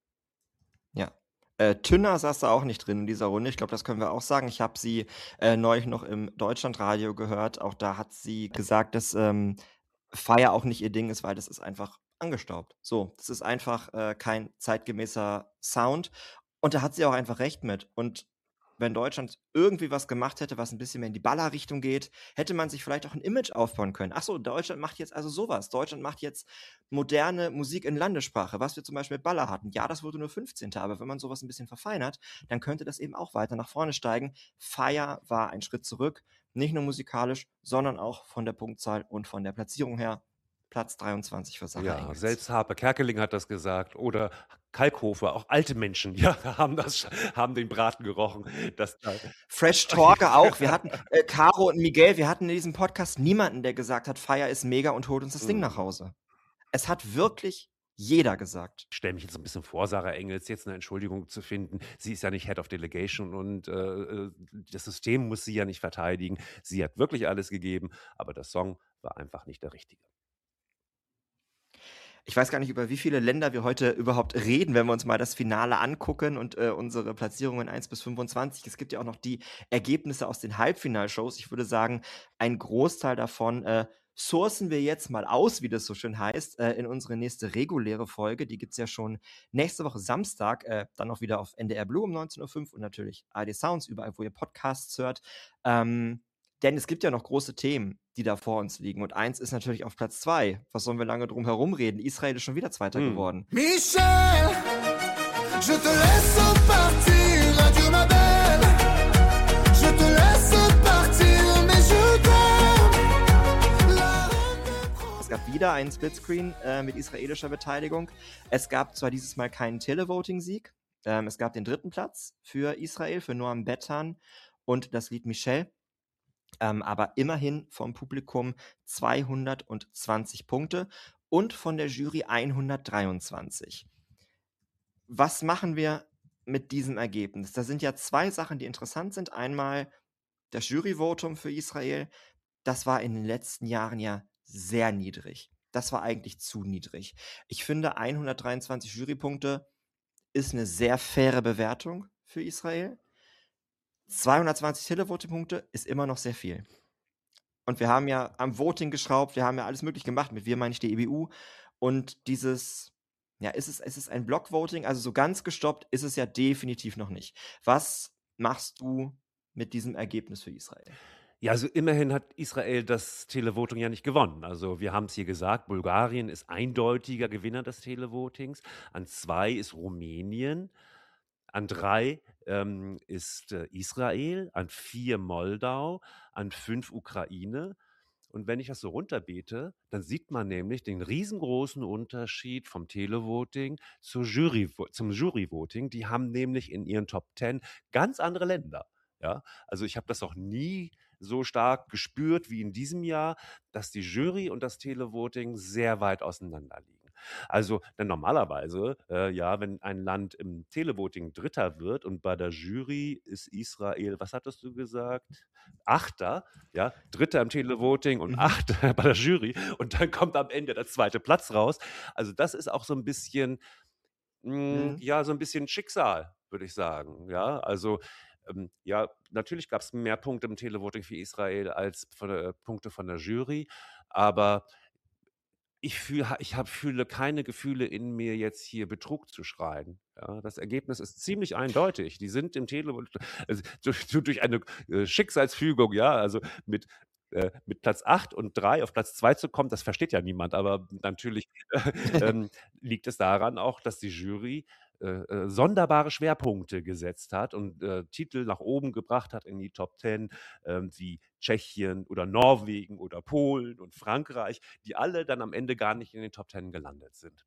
Ja. Äh, Tünner saß da auch nicht drin in dieser Runde. Ich glaube, das können wir auch sagen. Ich habe sie äh, neulich noch im Deutschlandradio gehört. Auch da hat sie gesagt, dass ähm, Fire auch nicht ihr Ding ist, weil das ist einfach angestaubt. So, das ist einfach äh, kein zeitgemäßer Sound. Und da hat sie auch einfach recht mit. Und wenn Deutschland irgendwie was gemacht hätte, was ein bisschen mehr in die Baller-Richtung geht, hätte man sich vielleicht auch ein Image aufbauen können. Ach so, Deutschland macht jetzt also sowas. Deutschland macht jetzt moderne Musik in Landessprache, was wir zum Beispiel mit Baller hatten. Ja, das wurde nur fünfzehnte, aber wenn man sowas ein bisschen verfeinert, dann könnte das eben auch weiter nach vorne steigen. Fire war ein Schritt zurück, nicht nur musikalisch, sondern auch von der Punktzahl und von der Platzierung her. Platz dreiundzwanzig für Sarah Ja, Engels. selbst Harpe Kerkeling hat das gesagt oder Kalkhofer, auch alte Menschen, ja, haben das, haben den Braten gerochen. Das, Fresh Talker auch. Wir hatten äh, Caro und Miguel, wir hatten in diesem Podcast niemanden, der gesagt hat, Fire ist mega und holt uns das Ding nach Hause. Es hat wirklich jeder gesagt. Ich stelle mich jetzt ein bisschen vor, Sarah Engels jetzt eine Entschuldigung zu finden. Sie ist ja nicht Head of Delegation und äh, das System muss sie ja nicht verteidigen. Sie hat wirklich alles gegeben, aber der Song war einfach nicht der richtige. Ich weiß gar nicht, über wie viele Länder wir heute überhaupt reden, wenn wir uns mal das Finale angucken und äh, unsere Platzierungen eins bis fünfundzwanzig. Es gibt ja auch noch die Ergebnisse aus den Halbfinalshows. Ich würde sagen, ein Großteil davon äh, sourcen wir jetzt mal aus, wie das so schön heißt, äh, in unsere nächste reguläre Folge. Die gibt es ja schon nächste Woche Samstag, äh, dann auch wieder auf N D R Blue um neunzehn Uhr fünf und natürlich A R D Sounds, überall, wo ihr Podcasts hört. Ähm, Denn es gibt ja noch große Themen, die da vor uns liegen. Und eins ist natürlich auf Platz zwei. Was sollen wir lange drum herum reden? Israel ist schon wieder Zweiter Hm. geworden. Michel, je te laisse partir, adieu ma belle. Je te laisse partir, mais je t'aime. La reine des pros- Es gab wieder einen Splitscreen äh, mit israelischer Beteiligung. Es gab zwar dieses Mal keinen Televoting-Sieg. Ähm, es gab den dritten Platz für Israel, für Noam Bettan und das Lied Michel. Ähm, aber immerhin vom Publikum zweihundertzwanzig Punkte und von der Jury hundertdreiundzwanzig. Was machen wir mit diesem Ergebnis? Da sind ja zwei Sachen, die interessant sind. Einmal das Juryvotum für Israel. Das war in den letzten Jahren ja sehr niedrig. Das war eigentlich zu niedrig. Ich finde, hundertdreiundzwanzig Jurypunkte ist eine sehr faire Bewertung für Israel. zweihundertzwanzig Televoting-Punkte ist immer noch sehr viel. Und wir haben ja am Voting geschraubt, wir haben ja alles möglich gemacht. Mit wir meine ich die E B U. Und dieses, ja, ist es, ist es ein Blockvoting? Also so ganz gestoppt ist es ja definitiv noch nicht. Was machst du mit diesem Ergebnis für Israel? Ja, also immerhin hat Israel das Televoting ja nicht gewonnen. Also wir haben es hier gesagt, Bulgarien ist eindeutiger Gewinner des Televotings. An zwei ist Rumänien. An drei ähm, ist äh, Israel, an vier Moldau, an fünf Ukraine. Und wenn ich das so runterbete, dann sieht man nämlich den riesengroßen Unterschied vom Televoting zur Jury, zum Juryvoting. Die haben nämlich in ihren Top Ten ganz andere Länder. Ja? Also ich habe das auch nie so stark gespürt wie in diesem Jahr, dass die Jury und das Televoting sehr weit auseinander liegen. Also denn normalerweise, äh, ja, wenn ein Land im Televoting Dritter wird und bei der Jury ist Israel, was hattest du gesagt? Achter, ja, Dritter im Televoting und Mhm. Achter bei der Jury und dann kommt am Ende der zweite Platz raus. Also das ist auch so ein bisschen, mh, Mhm. ja, so ein bisschen Schicksal, würde ich sagen. Ja, also ähm, ja, natürlich gab es mehr Punkte im Televoting für Israel als von der, Punkte von der Jury, aber ich fühl ha ich habe fühle keine Gefühle in mir, jetzt hier Betrug zu schreien. Ja, das Ergebnis ist ziemlich eindeutig. Die sind im Televot also, durch durch eine, äh, Schicksalsfügung, ja, also mit äh, mit Platz acht und drei auf Platz zwei zu kommen, das versteht ja niemand. Aber natürlich, ähm, liegt es daran auch, dass die Jury, äh, äh, sonderbare Schwerpunkte gesetzt hat und, äh, Titel nach oben gebracht hat in die Top zehn, ähm, wie Tschechien oder Norwegen oder Polen und Frankreich, die alle dann am Ende gar nicht in den Top zehn gelandet sind.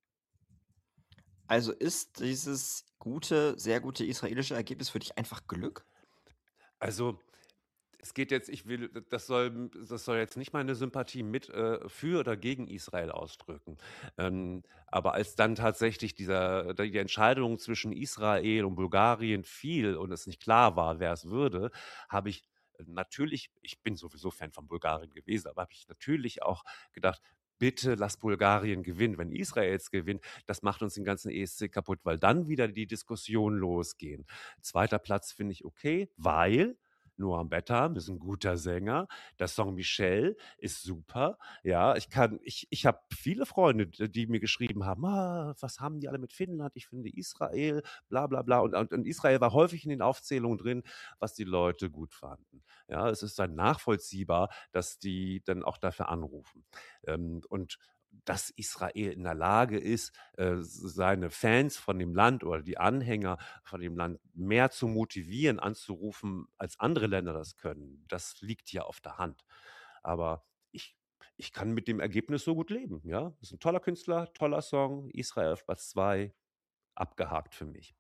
Also ist dieses gute, sehr gute israelische Ergebnis für dich einfach Glück? Also, es geht jetzt ich will das soll das soll jetzt nicht meine Sympathie mit, äh, für oder gegen Israel ausdrücken. Ähm, aber als dann tatsächlich dieser die Entscheidung zwischen Israel und Bulgarien fiel und es nicht klar war, wer es würde, habe ich natürlich ich bin sowieso Fan von Bulgarien gewesen, aber habe ich natürlich auch gedacht: „Bitte lass Bulgarien gewinnen. Wenn Israel jetzt gewinnt, das macht uns den ganzen E S C kaputt“, weil dann wieder die Diskussionen losgehen. Zweiter Platz finde ich okay, weil Noam Betham ist ein guter Sänger. Der Song „Michelle“ ist super. Ja, ich kann ich ich habe viele Freunde, d die mir geschrieben haben: „Ah, was haben die alle mit Finnland? Ich finde Israel, bla bla bla.“ Und und und Israel war häufig in den Aufzählungen drin, was die Leute gut fanden. Ja, es ist dann nachvollziehbar, dass die dann auch dafür anrufen. Ähm, und dass Israel in der Lage ist, äh, seine Fans von dem Land oder die Anhänger von dem Land mehr zu motivieren, anzurufen, als andere Länder das können, das liegt ja auf der Hand. Aber ich ich kann mit dem Ergebnis so gut leben, ja? Ist ein toller Künstler, toller Song, Israel auf Platz zwei, abgehakt für mich.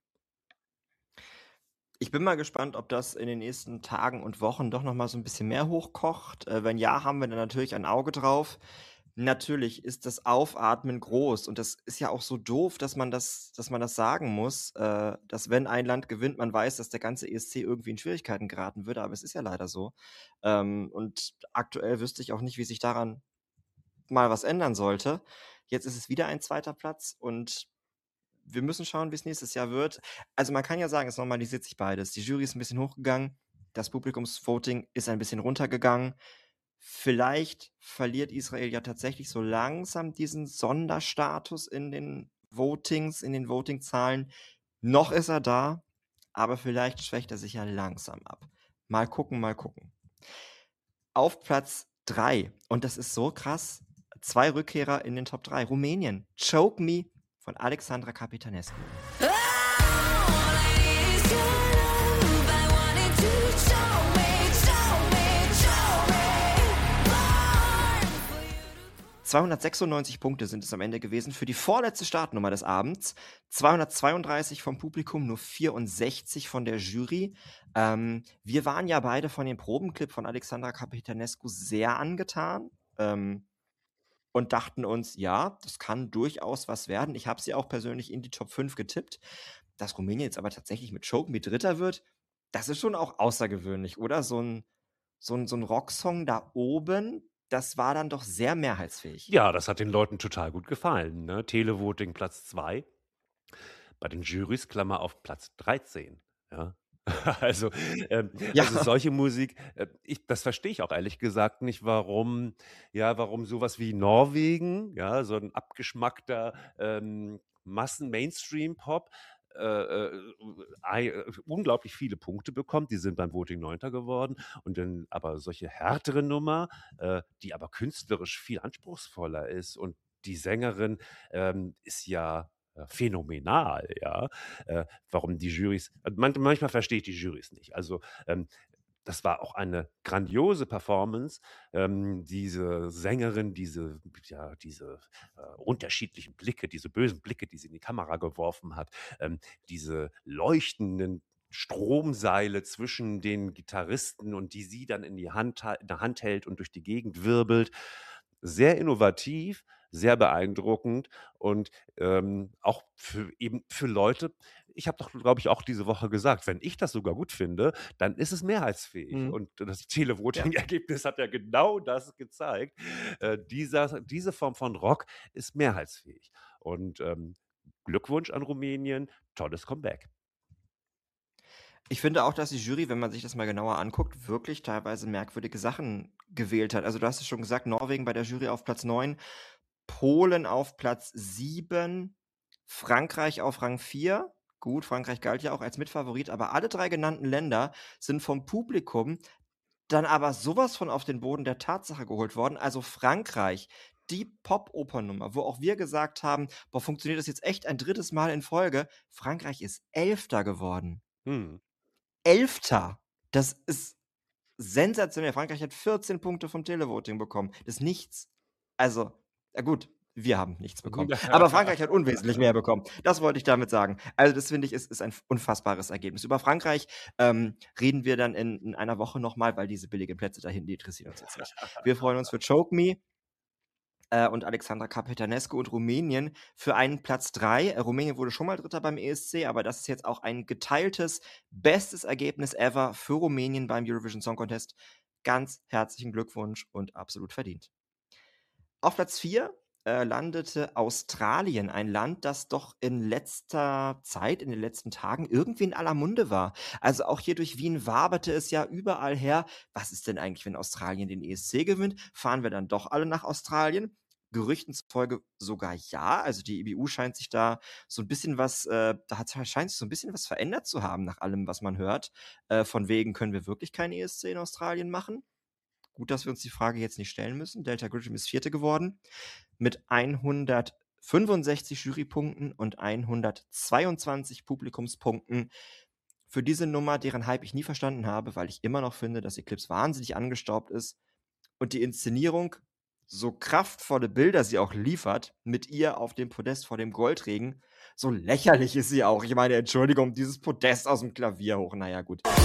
Ich bin mal gespannt, ob das in den nächsten Tagen und Wochen doch noch mal so ein bisschen mehr hochkocht. Äh, wenn ja, haben wir dann natürlich ein Auge drauf. Natürlich ist das Aufatmen groß und das ist ja auch so doof, dass man das dass man das sagen muss, äh, dass wenn ein Land gewinnt, man weiß, dass der ganze E S C irgendwie in Schwierigkeiten geraten würde, aber es ist ja leider so. Ähm, und aktuell wüsste ich auch nicht, wie sich daran mal was ändern sollte. Jetzt ist es wieder ein zweiter Platz und wir müssen schauen, wie es nächstes Jahr wird. Also man kann ja sagen, es normalisiert sich beides. Die Jury ist ein bisschen hochgegangen, das Publikumsvoting ist ein bisschen runtergegangen. Vielleicht verliert Israel ja tatsächlich so langsam diesen Sonderstatus in den Votings, in den Votingzahlen. Noch ist er da, aber vielleicht schwächt er sich ja langsam ab. Mal gucken, mal gucken. Auf Platz drei, und das ist so krass, zwei Rückkehrer in den Top drei. Rumänien, Choke Me von Alexandra Capitanescu. zweihundertsechsundneunzig Punkte sind es am Ende gewesen für die vorletzte Startnummer des Abends. zweihundertzweiunddreißig vom Publikum, nur vierundsechzig von der Jury. Ähm, wir waren ja beide von dem Probenclip von Alexandra Capitanescu sehr angetan. Ähm, und dachten uns, ja, das kann durchaus was werden. Ich habe sie auch persönlich in die Top fünf getippt. Dass Rumänien jetzt aber tatsächlich mit Choke Me Dritter wird, das ist schon auch außergewöhnlich, oder? So ein, so ein, so ein Rocksong da oben, das war dann doch sehr mehrheitsfähig. Ja, das hat den Leuten total gut gefallen, ne? Televoting Platz zwei, bei den Jurys, Klammer auf, Platz dreizehn, ja? Also, ähm, Ja. also solche Musik, äh, ich das verstehe ich auch ehrlich gesagt nicht, warum ja, warum sowas wie Norwegen, ja, so ein abgeschmackter, ähm, Massen-Mainstream-Pop, äh, äh, ei äh, unglaublich viele Punkte bekommt. Die sind beim Voting Neunter geworden und dann aber solche härtere Nummer, äh, die aber künstlerisch viel anspruchsvoller ist und die Sängerin, ähm, ist ja, äh, phänomenal, ja. Äh, warum die Jurys äh, man manchmal verstehe ich die Jurys nicht. Also, ähm, das war auch eine grandiose Performance. Ähm, diese Sängerin, diese ja, diese, äh, unterschiedlichen Blicke, diese bösen Blicke, die sie in die Kamera geworfen hat, ähm, diese leuchtenden Stromseile zwischen den Gitarristen und die sie dann in die Hand ha in der Hand hält und durch die Gegend wirbelt. Sehr innovativ, sehr beeindruckend und, ähm, auch für eben für Leute ich habe doch, glaube ich, auch diese Woche gesagt, wenn ich das sogar gut finde, dann ist es mehrheitsfähig. Mhm. Und das Televoting-Ergebnis hat ja genau das gezeigt. Äh, dieser diese Form von Rock ist mehrheitsfähig. Und, ähm, Glückwunsch an Rumänien, tolles Comeback. Ich finde auch, dass die Jury, wenn man sich das mal genauer anguckt, wirklich teilweise merkwürdige Sachen gewählt hat. Also du hast es schon gesagt, Norwegen bei der Jury auf Platz neun, Polen auf Platz sieben, Frankreich auf Rang vier. Gut, Frankreich galt ja auch als Mitfavorit, aber alle drei genannten Länder sind vom Publikum dann aber sowas von auf den Boden der Tatsache geholt worden. Also Frankreich, die Pop-Opernummer, wo auch wir gesagt haben, boah, funktioniert das jetzt echt ein drittes Mal in Folge? Frankreich ist Elfter geworden. Hm. Elfter. Das ist sensationell. Frankreich hat vierzehn Punkte vom Televoting bekommen. Das ist nichts. Also, ja gut, wir haben nichts bekommen. Aber Frankreich hat unwesentlich mehr bekommen. Das wollte ich damit sagen. Also, das finde ich, ist, ist ein unfassbares Ergebnis. Über Frankreich ähm, reden wir dann in, in einer Woche nochmal, weil diese billigen Plätze da hinten, die interessieren uns jetzt nicht. Wir freuen uns für Choke Me äh, und Alexandra Kapetanescu und Rumänien für einen Platz drei. Äh, Rumänien wurde schon mal Dritter beim E S C, aber das ist jetzt auch ein geteiltes, bestes Ergebnis ever für Rumänien beim Eurovision Song Contest. Ganz herzlichen Glückwunsch und absolut verdient. Auf Platz vier äh, landete Australien, ein Land, das doch in letzter Zeit, in den letzten Tagen irgendwie in aller Munde war. Also auch hier durch Wien waberte es ja überall her. Was ist denn eigentlich, wenn Australien den E S C gewinnt? Fahren wir dann doch alle nach Australien? Gerüchten zufolge sogar ja. Also die E B U scheint sich da so ein bisschen was, äh, da hat, scheint sich so ein bisschen was verändert zu haben, nach allem, was man hört. Äh, von wegen können wir wirklich keinen E S C in Australien machen? Gut, dass wir uns die Frage jetzt nicht stellen müssen. Delta Goodrem ist Vierte geworden mit hundertfünfundsechzig Jurypunkten und hundertzweiundzwanzig Publikumspunkten. Für diese Nummer, deren Hype ich nie verstanden habe, weil ich immer noch finde, dass Eclipse wahnsinnig angestaubt ist und die Inszenierung, so kraftvolle Bilder sie auch liefert, mit ihr auf dem Podest vor dem Goldregen, so lächerlich ist sie auch. Ich meine, Entschuldigung, dieses Podest aus dem Klavier hoch, naja, gut. One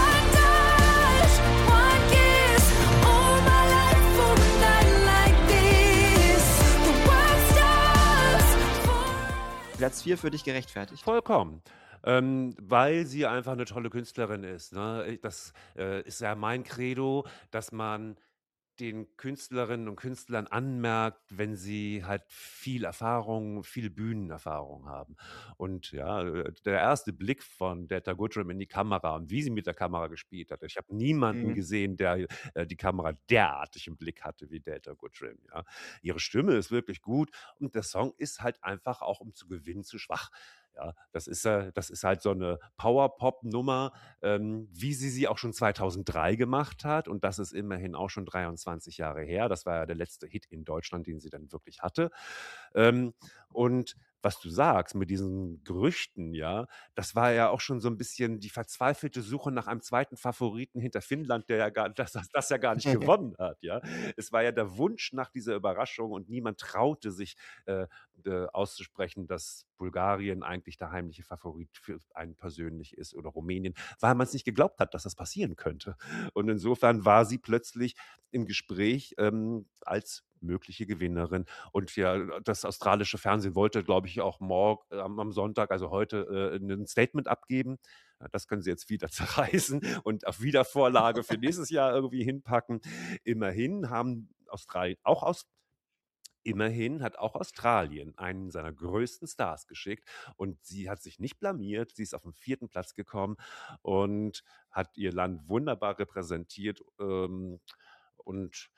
touch, one kiss, all my life for a night like this. The world stops. Platz vier für dich gerechtfertigt. Vollkommen. Ähm, weil sie einfach eine tolle Künstlerin ist. Ne? Das äh, ist ja mein Credo, dass man den Künstlerinnen und Künstlern anmerkt, wenn sie halt viel Erfahrung, viel Bühnenerfahrung haben. Und ja, äh, der erste Blick von Delta Goodrem in die Kamera und wie sie mit der Kamera gespielt hat. Ich habe niemanden Mhm. gesehen, der äh, die Kamera derartig im Blick hatte wie Delta Goodrem. Ja. Ihre Stimme ist wirklich gut und der Song ist halt einfach auch, um zu gewinnen, zu schwach. Ja, das ist, äh, das ist halt so eine Power-Pop-Nummer, ähm, wie sie sie auch schon zweitausenddrei gemacht hat. Und das ist immerhin auch schon dreiundzwanzig Jahre her. Das war ja der letzte Hit in Deutschland, den sie dann wirklich hatte. Ähm, und was du sagst mit diesen Gerüchten, ja, das war ja auch schon so ein bisschen die verzweifelte Suche nach einem zweiten Favoriten hinter Finnland, der ja gar, das, das, das ja gar nicht gewonnen hat, ja. Es war ja der Wunsch nach dieser Überraschung und niemand traute sich äh, äh, auszusprechen, dass Bulgarien eigentlich der heimliche Favorit für einen persönlich ist oder Rumänien, weil man es nicht geglaubt hat, dass das passieren könnte. Und insofern war sie plötzlich im Gespräch ähm, als mögliche Gewinnerin. Und ja, das australische Fernsehen wollte, glaube ich, auch morgen äh, am Sonntag, also heute, äh, ein Statement abgeben. Ja, das können sie jetzt wieder zerreißen und auf Wiedervorlage für nächstes Jahr irgendwie hinpacken. Immerhin haben Australien, auch aus Immerhin hat auch Australien einen seiner größten Stars geschickt und sie hat sich nicht blamiert. Sie ist auf den vierten Platz gekommen und hat ihr Land wunderbar repräsentiert. Ähm, und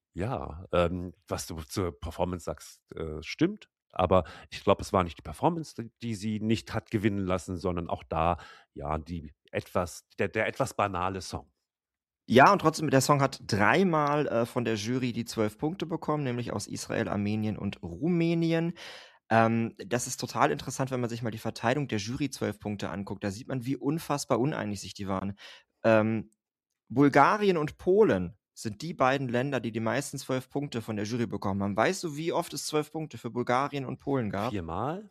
ja, ähm, was du zur Performance sagst, äh, stimmt. Aber ich glaube, es war nicht die Performance, die- die sie nicht hat gewinnen lassen, sondern auch da, ja, die etwas, der, der etwas banale Song. Ja, und trotzdem, der Song hat dreimal äh, von der Jury die zwölf Punkte bekommen, nämlich aus Israel, Armenien und Rumänien. Ähm, das ist total interessant, wenn man sich mal die Verteilung der Jury zwölf Punkte anguckt. Da sieht man, wie unfassbar uneinig sich die waren. Ähm, Bulgarien und Polen sind die beiden Länder, die die meisten zwölf Punkte von der Jury bekommen haben. Weißt du, wie oft es zwölf Punkte für Bulgarien und Polen gab? Viermal?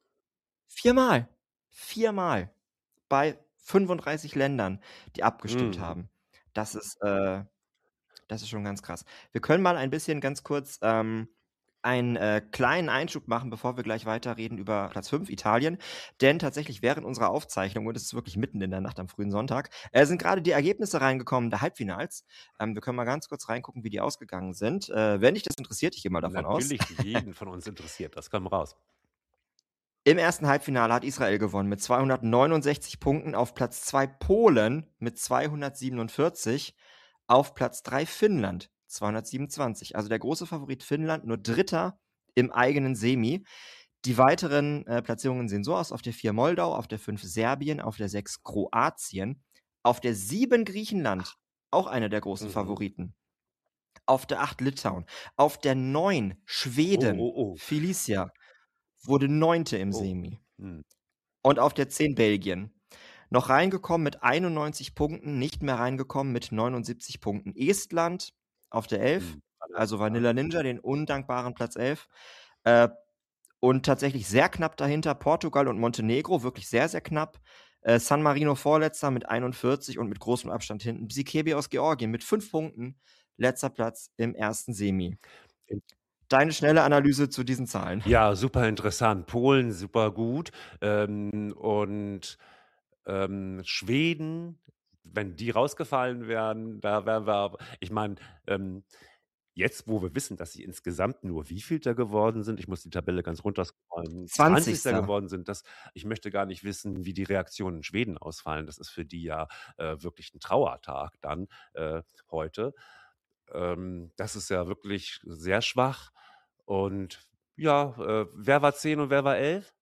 Viermal. Viermal. Bei fünfunddreißig Ländern, die abgestimmt Mhm. haben. Das ist, äh, das ist schon ganz krass. Wir können mal ein bisschen ganz kurz ähm, einen äh, kleinen Einschub machen, bevor wir gleich weiterreden über Platz fünf, Italien. Denn tatsächlich während unserer Aufzeichnung, und es ist wirklich mitten in der Nacht am frühen Sonntag, äh, sind gerade die Ergebnisse reingekommen der Halbfinals. Ähm, wir können mal ganz kurz reingucken, wie die ausgegangen sind. Äh, wenn dich das interessiert, ich gehe mal davon aus. Natürlich jeden von uns interessiert, das kommt raus. Im ersten Halbfinale hat Israel gewonnen mit zweihundertneunundsechzig Punkten, auf Platz zwei Polen mit zweihundertsiebenundvierzig, auf Platz drei Finnland zweihundertsiebenundzwanzig. Also der große Favorit Finnland, nur Dritter im eigenen Semi. Die weiteren äh, Platzierungen sehen so aus: auf der vier Moldau, auf der fünf Serbien, auf der sechs Kroatien, auf der sieben Griechenland, auch einer der großen Mhm. Favoriten, auf der acht Litauen, auf der neun Schweden, Oh, oh, oh. Felicia, wurde Neunte im Oh. Semi. Hm. Und auf der zehn Belgien. Noch reingekommen mit einundneunzig Punkten, nicht mehr reingekommen mit neunundsiebzig Punkten. Estland auf der elf, Hm. also Vanilla Ninja, den undankbaren Platz elf. Äh, und tatsächlich sehr knapp dahinter Portugal und Montenegro, wirklich sehr, sehr knapp. Äh, San Marino Vorletzter mit einundvierzig und mit großem Abstand hinten. Bzikebi aus Georgien mit fünf Punkten, letzter Platz im ersten Semi. In- Deine schnelle Analyse zu diesen Zahlen. Ja, super interessant. Polen super gut. Ähm, und ähm, Schweden, wenn die rausgefallen wären, da wären wir, aber- ich meine, ähm, jetzt, wo wir wissen, dass sie insgesamt nur Wievielter geworden sind, ich muss die Tabelle ganz runterscrollen, zwanzigster zwanzigster geworden sind, das, ich möchte gar nicht wissen, wie die Reaktionen in Schweden ausfallen. Das ist für die ja äh, wirklich ein Trauertag dann äh, heute. Ähm, das ist ja wirklich sehr schwach. Und ja, äh, wer war zehn und wer war elf?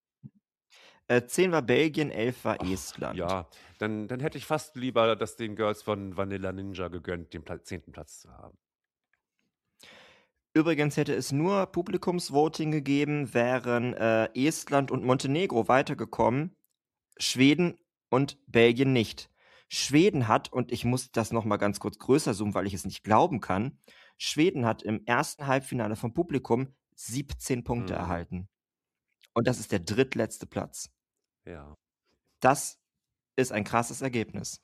Äh, zehn war Belgien, elf war Ach, Estland. ja, dann, dann hätte ich fast lieber das den Girls von Vanilla Ninja gegönnt, den Pla zehnten Platz zu haben. Übrigens hätte es nur Publikumsvoting gegeben, wären äh, Estland und Montenegro weitergekommen, Schweden und Belgien nicht. Schweden hat, und ich muss das nochmal ganz kurz größer zoomen, weil ich es nicht glauben kann, Schweden hat im ersten Halbfinale vom Publikum siebzehn Punkte Mhm. erhalten. Und das ist der drittletzte Platz. Ja. Das ist ein krasses Ergebnis.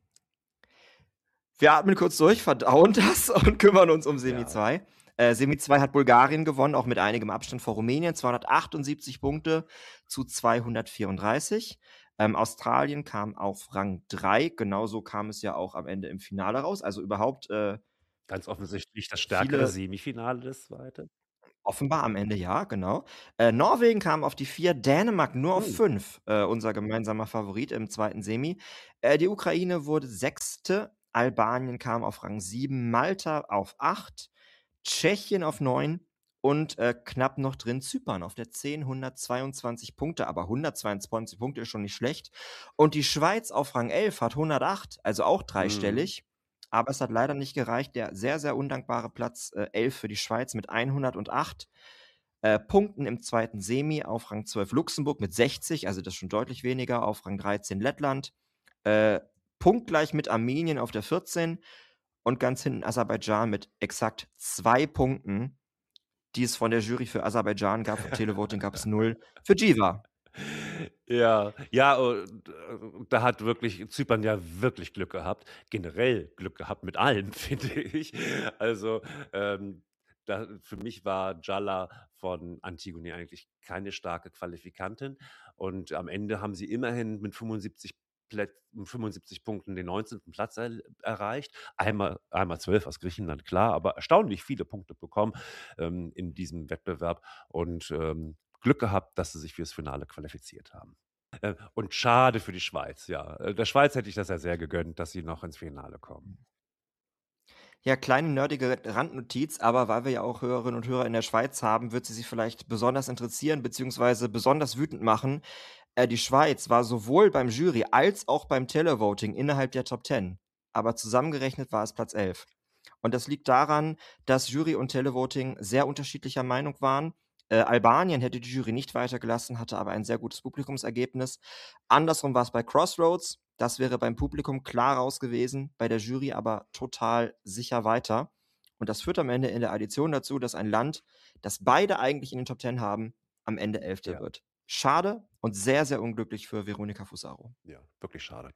Wir atmen kurz durch, verdauen das und kümmern uns um Semi Ja. zwei. Äh, Semi zwei hat Bulgarien gewonnen, auch mit einigem Abstand vor Rumänien. zweihundertachtundsiebzig Punkte zu zweihundertvierunddreißig. Ähm, Australien kam auf Rang drei. Genauso kam es ja auch am Ende im Finale raus. Also überhaupt äh, Ganz offensichtlich das stärkere viele, Semifinale, das zweite. offenbar am Ende ja, genau. Äh, Norwegen kam auf die vier, Dänemark nur auf Hm. fünf, äh, unser gemeinsamer Favorit im zweiten Semi. Äh, die Ukraine wurde Sechste, Albanien kam auf Rang sieben, Malta auf acht, Tschechien auf neun und äh, knapp noch drin Zypern auf der zehn, hundertzweiundzwanzig Punkte, aber hundertzweiundzwanzig Punkte ist schon nicht schlecht. Und die Schweiz auf Rang elf hat hundertacht, also auch Mhm. dreistellig. Aber es hat leider nicht gereicht. Der sehr, sehr undankbare Platz äh, elf für die Schweiz mit hundertacht äh, Punkten im zweiten Semi. Auf Rang zwölf Luxemburg mit sechzig, also das ist schon deutlich weniger. Auf Rang dreizehn Lettland. Äh, punktgleich mit Armenien auf der vierzehn. Und ganz hinten Aserbaidschan mit exakt zwei Punkten, die es von der Jury für Aserbaidschan gab. Für Televoting gab es null. Für Jiva. Ja, ja, und, äh, da hat wirklich Zypern ja wirklich Glück gehabt. Generell Glück gehabt mit allem, finde ich. Also, ähm, da, für mich war Jalla von Antigone eigentlich keine starke Qualifikantin. Und am Ende haben sie immerhin mit fünfundsiebzig, Plä- mit fünfundsiebzig Punkten den neunzehnten Platz er, erreicht. Einmal, einmal zwölf aus Griechenland, klar, aber erstaunlich viele Punkte bekommen ähm, in diesem Wettbewerb. Und ähm, Glück gehabt, dass sie sich fürs Finale qualifiziert haben. Äh, Und schade für die Schweiz, ja. Äh, Der Schweiz hätte ich das ja sehr gegönnt, dass sie noch ins Finale kommen. Ja, kleine nerdige Randnotiz, aber weil wir ja auch Hörerinnen und Hörer in der Schweiz haben, wird sie sich vielleicht besonders interessieren beziehungsweise besonders wütend machen. Äh, die Schweiz war sowohl beim Jury als auch beim Televoting innerhalb der Top zehn, aber zusammengerechnet war es Platz elf. Und das liegt daran, dass Jury und Televoting sehr unterschiedlicher Meinung waren. Äh, Albanien hätte die Jury nicht weitergelassen, hatte aber ein sehr gutes Publikumsergebnis. Andersrum war es bei Crossroads. Das wäre beim Publikum klar raus gewesen, bei der Jury aber total sicher weiter. Und das führt am Ende in der Addition dazu, dass ein Land, das beide eigentlich in den Top zehn haben, am Ende Elfter Ja. wird. Schade und sehr, sehr unglücklich für Veronika Fusaro. Ja, wirklich schade.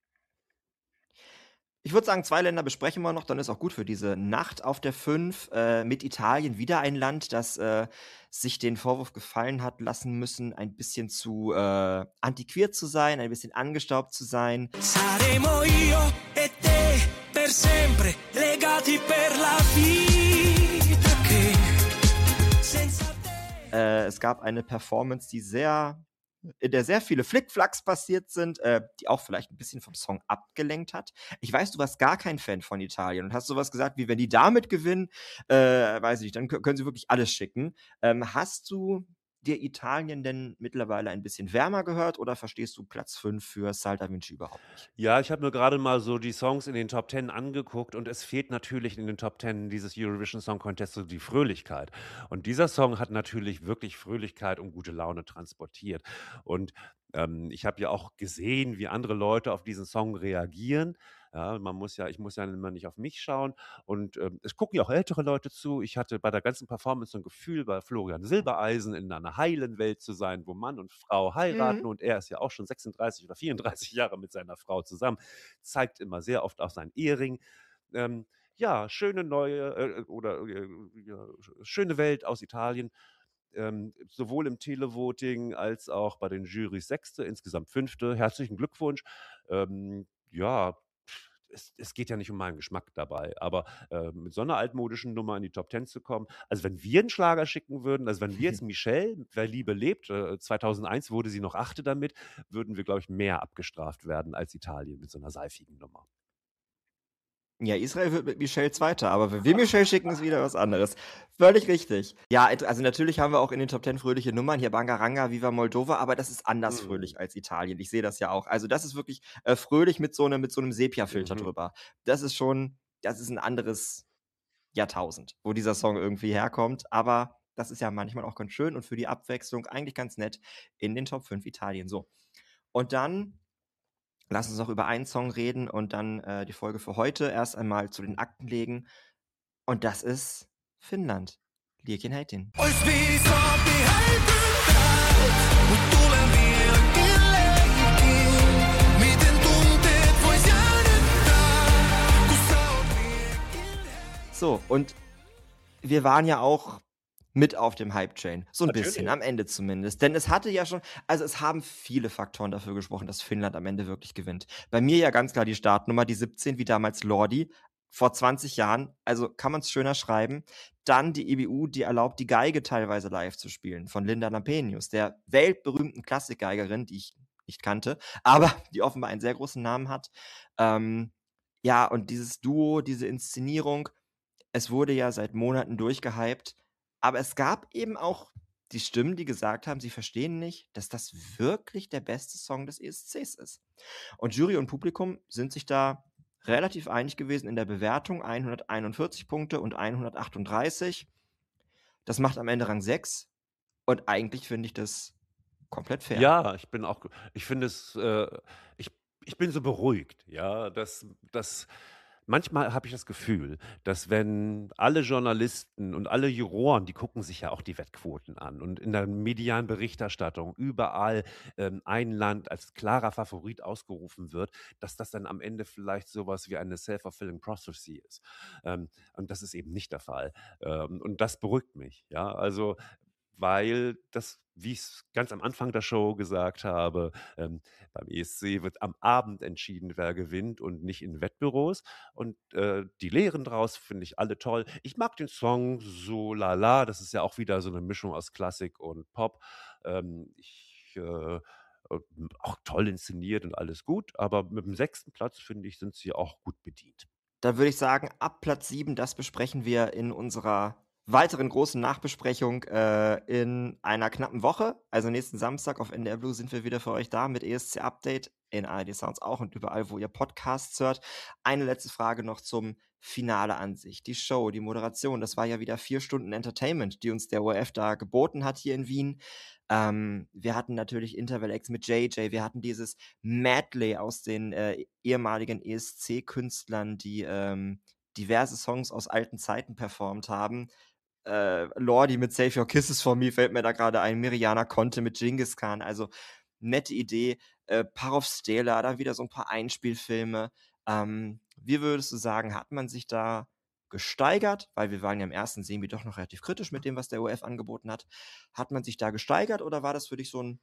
Ich würde sagen, zwei Länder besprechen wir noch, dann ist auch gut für diese Nacht auf der fünf. Äh, mit Italien wieder ein Land, das äh, sich den Vorwurf gefallen hat lassen müssen, ein bisschen zu äh, antiquiert zu sein, ein bisschen angestaubt zu sein. Saremo io e te per sempre legati per la vita che senza te. Äh, es gab eine Performance, die sehr, in der sehr viele Flickflacks passiert sind, äh, die auch vielleicht ein bisschen vom Song abgelenkt hat. Ich weiß, du warst gar kein Fan von Italien und hast sowas gesagt, wie wenn die damit gewinnen, äh, weiß ich nicht, dann kö- können sie wirklich alles schicken. Ähm, hast du dir Italien denn mittlerweile ein bisschen wärmer gehört oder verstehst du Platz fünf für Salta Vinci überhaupt nicht? Ja, ich habe mir gerade mal so die Songs in den Top Ten angeguckt und es fehlt natürlich in den Top Ten dieses Eurovision Song Contest so die Fröhlichkeit. Und dieser Song hat natürlich wirklich Fröhlichkeit und gute Laune transportiert. Und ähm, ich habe ja auch gesehen, wie andere Leute auf diesen Song reagieren. Ja, man muss ja, ich muss ja immer nicht auf mich schauen. Und ähm, es gucken ja auch ältere Leute zu. Ich hatte bei der ganzen Performance so ein Gefühl, bei Florian Silbereisen in einer heilen Welt zu sein, wo Mann und Frau heiraten. Mhm. Und er ist ja auch schon sechsunddreißig oder vierunddreißig Jahre mit seiner Frau zusammen. Zeigt immer sehr oft auch seinen Ehering. Ähm, ja, schöne neue äh, oder äh, ja, schöne Welt aus Italien. Ähm, sowohl im Televoting als auch bei den Jurys Sechste, insgesamt Fünfte. Herzlichen Glückwunsch. Ähm, ja, es, es geht ja nicht um meinen Geschmack dabei, aber äh, mit so einer altmodischen Nummer in die Top Ten zu kommen, also wenn wir einen Schlager schicken würden, also wenn wir jetzt Michelle, wer Liebe lebt, äh, zweitausendeins wurde sie noch Achte damit, würden wir, glaube ich, mehr abgestraft werden als Italien mit so einer seifigen Nummer. Ja, Israel wird mit Michelle Zweiter, aber wenn wir Michelle schicken, ist wieder was anderes. Völlig richtig. Ja, et- also natürlich haben wir auch in den Top Ten fröhliche Nummern, hier Bangaranga, Viva Moldova, aber das ist anders Mhm. fröhlich als Italien. Ich sehe das ja auch. Also das ist wirklich äh, fröhlich mit so einem mit so einem Sepia-Filter Mhm. drüber. Das ist schon, das ist ein anderes Jahrtausend, wo dieser Song irgendwie herkommt, aber das ist ja manchmal auch ganz schön und für die Abwechslung eigentlich ganz nett in den Top fünf Italien. So. Und dann lass uns noch über einen Song reden und dann äh, die Folge für heute erst einmal zu den Akten legen. Und das ist Finnland. Liekin heitin. Ois viisaampi häipyttää, mut tulevien leikkiin. Miten tunteet vois jäädyttää, kun sä oot liekin. So, und wir waren ja auch mit auf dem Hype-Train. So ein Natürlich. bisschen, am Ende zumindest. Denn es hatte ja schon, also es haben viele Faktoren dafür gesprochen, dass Finnland am Ende wirklich gewinnt. Bei mir ja ganz klar die Startnummer, die siebzehn, wie damals Lordi. Vor zwanzig Jahren, also kann man es schöner schreiben. Dann die E B U, die erlaubt, die Geige teilweise live zu spielen, von Linda Lampenius, der weltberühmten Klassikgeigerin, die ich nicht kannte, aber die offenbar einen sehr großen Namen hat. Ähm, ja, und dieses Duo, diese Inszenierung, es wurde ja seit Monaten durchgehypt, aber es gab eben auch die Stimmen, die gesagt haben, sie verstehen nicht, dass das wirklich der beste Song des E S Cs ist. Und Jury und Publikum sind sich da relativ einig gewesen in der Bewertung, hunderteinundvierzig Punkte und hundertachtunddreißig. Das macht am Ende Rang sechs und eigentlich finde ich das komplett fair. Ja, ich bin auch, ich finde es, äh, ich, ich bin so beruhigt, ja, dass, dass manchmal habe ich das Gefühl, dass wenn alle Journalisten und alle Juroren, die gucken sich ja auch die Wettquoten an und in der medialen Berichterstattung überall ähm, ein Land als klarer Favorit ausgerufen wird, dass das dann am Ende vielleicht sowas wie eine self-fulfilling prophecy ist. Ähm, und das ist eben nicht der Fall. Ähm, und das beruhigt mich, ja, also weil das, wie ich es ganz am Anfang der Show gesagt habe, ähm, beim E S C wird am Abend entschieden, wer gewinnt und nicht in Wettbüros. Und äh, die Lehren draus finde ich alle toll. Ich mag den Song so lala, das ist ja auch wieder so eine Mischung aus Klassik und Pop. Ähm, ich, äh, auch toll inszeniert und alles gut, aber mit dem sechsten Platz, finde ich, sind sie auch gut bedient. Dann würde ich sagen, ab Platz sieben, das besprechen wir in unserer weiteren großen Nachbesprechung äh, in einer knappen Woche. Also nächsten Samstag auf N D R Blue sind wir wieder für euch da mit E S C Update, in A R D Sounds auch und überall, wo ihr Podcasts hört. Eine letzte Frage noch zum Finale an sich. Die Show, die Moderation, das war ja wieder vier Stunden Entertainment, die uns der O R F da geboten hat hier in Wien. Ähm, wir hatten natürlich Interval X mit J J, wir hatten dieses Medley aus den äh, ehemaligen E S C-Künstlern, die ähm, diverse Songs aus alten Zeiten performt haben. Äh, Lordi mit Save Your Kisses for Me fällt mir da gerade ein, Miriana Conte mit Genghis Khan, also nette Idee. Äh, Parov Stela, da wieder so ein paar Einspielfilme. Ähm, wie würdest du sagen, hat man sich da gesteigert, weil wir waren ja im ersten Semi doch noch relativ kritisch mit dem, was der O R F angeboten hat. Hat man sich da gesteigert oder war das für dich so ein,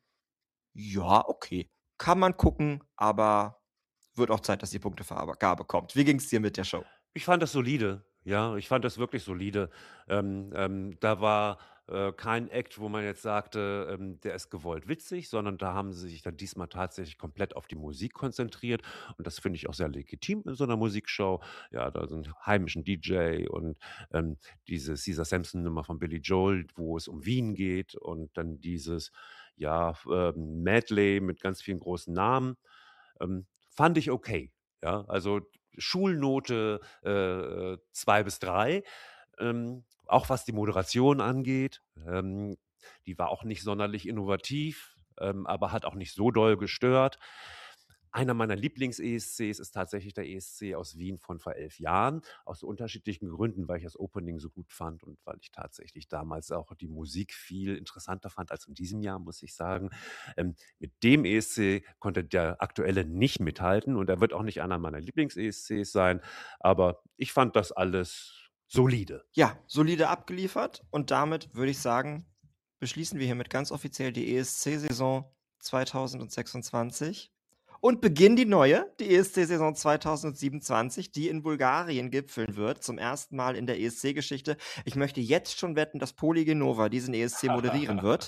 ja, okay, kann man gucken, aber wird auch Zeit, dass die Punktevergabe kommt. Wie ging es dir mit der Show? Ich fand das solide, ja, ich fand das wirklich solide. Ähm, ähm, da war Äh, kein Act, wo man jetzt sagte, ähm, der ist gewollt witzig, sondern da haben sie sich dann diesmal tatsächlich komplett auf die Musik konzentriert. Und das finde ich auch sehr legitim in so einer Musikshow. Ja, da sind heimischen D J und ähm, diese Caesar Sampson-Nummer von Billy Joel, wo es um Wien geht und dann dieses, ja, ähm, Medley mit ganz vielen großen Namen. Ähm, fand ich okay. Ja, also Schulnote äh, zwei bis drei. Ähm, auch was die Moderation angeht. Ähm, die war auch nicht sonderlich innovativ, ähm, aber hat auch nicht so doll gestört. Einer meiner Lieblings-E S Cs ist tatsächlich der E S C aus Wien von vor elf Jahren, aus unterschiedlichen Gründen, weil ich das Opening so gut fand und weil ich tatsächlich damals auch die Musik viel interessanter fand als in diesem Jahr, muss ich sagen. Ähm, mit dem E S C konnte der aktuelle nicht mithalten und er wird auch nicht einer meiner Lieblings-E S Cs sein, aber ich fand das alles solide. Ja, solide abgeliefert und damit würde ich sagen, beschließen wir hiermit ganz offiziell die E S C-Saison zweitausendsechsundzwanzig und beginnen die neue, die E S C-Saison zweitausendsiebenundzwanzig, die in Bulgarien gipfeln wird, zum ersten Mal in der E S C-Geschichte. Ich möchte jetzt schon wetten, dass Poli Genova diesen E S C moderieren wird.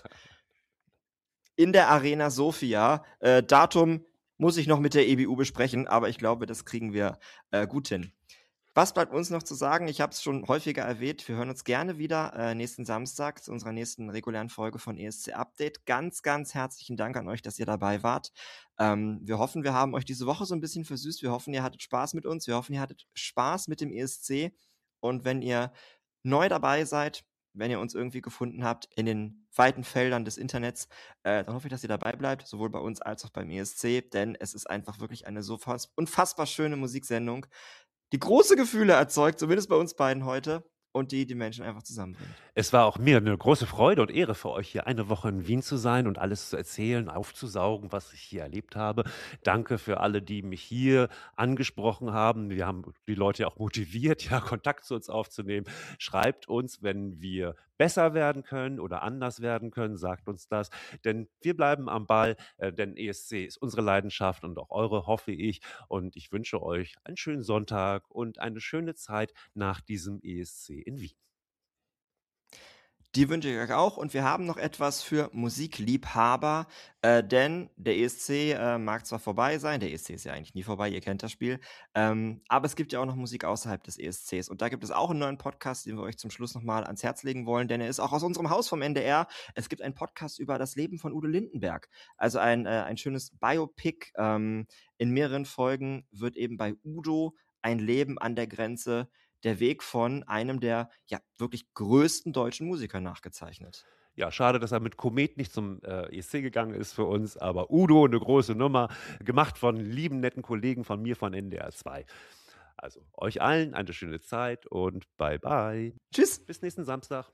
In der Arena Sofia. Äh, Datum muss ich noch mit der E B U besprechen, aber ich glaube, das kriegen wir äh, gut hin. Was bleibt uns noch zu sagen? Ich habe es schon häufiger erwähnt. Wir hören uns gerne wieder äh, nächsten Samstag zu unserer nächsten regulären Folge von E S C Update. Ganz, ganz herzlichen Dank an euch, dass ihr dabei wart. Ähm, wir hoffen, wir haben euch diese Woche so ein bisschen versüßt. Wir hoffen, ihr hattet Spaß mit uns. Wir hoffen, ihr hattet Spaß mit dem E S C. Und wenn ihr neu dabei seid, wenn ihr uns irgendwie gefunden habt in den weiten Feldern des Internets, äh, dann hoffe ich, dass ihr dabei bleibt, sowohl bei uns als auch beim E S C, denn es ist einfach wirklich eine so fass- unfassbar schöne Musiksendung, die große Gefühle erzeugt, zumindest bei uns beiden heute, und die die Menschen einfach zusammenbringt. Es war auch mir eine große Freude und Ehre für euch, hier eine Woche in Wien zu sein und alles zu erzählen, aufzusaugen, was ich hier erlebt habe. Danke für alle, die mich hier angesprochen haben. Wir haben die Leute ja auch motiviert, ja, Kontakt zu uns aufzunehmen. Schreibt uns, wenn wir besser werden können oder anders werden können, sagt uns das. Denn wir bleiben am Ball, äh, denn E S C ist unsere Leidenschaft und auch eure, hoffe ich. Und ich wünsche euch einen schönen Sonntag und eine schöne Zeit nach diesem E S C in Wien. Die wünsche ich euch auch. Und wir haben noch etwas für Musikliebhaber, äh, denn der E S C äh, mag zwar vorbei sein, der E S C ist ja eigentlich nie vorbei, ihr kennt das Spiel, ähm, aber es gibt ja auch noch Musik außerhalb des E S Cs. Und da gibt es auch einen neuen Podcast, den wir euch zum Schluss nochmal ans Herz legen wollen, denn er ist auch aus unserem Haus vom N D R. Es gibt einen Podcast über das Leben von Udo Lindenberg. Also ein, äh, ein schönes Biopic. Ähm, in mehreren Folgen wird eben bei Udo ein Leben an der Grenze, der Weg von einem der ja wirklich größten deutschen Musiker nachgezeichnet. Ja, schade, dass er mit Komet nicht zum äh, E S C gegangen ist für uns, aber Udo, eine große Nummer, gemacht von lieben, netten Kollegen von mir von N D R zwei. Also euch allen eine schöne Zeit und bye bye. Tschüss! Bis nächsten Samstag.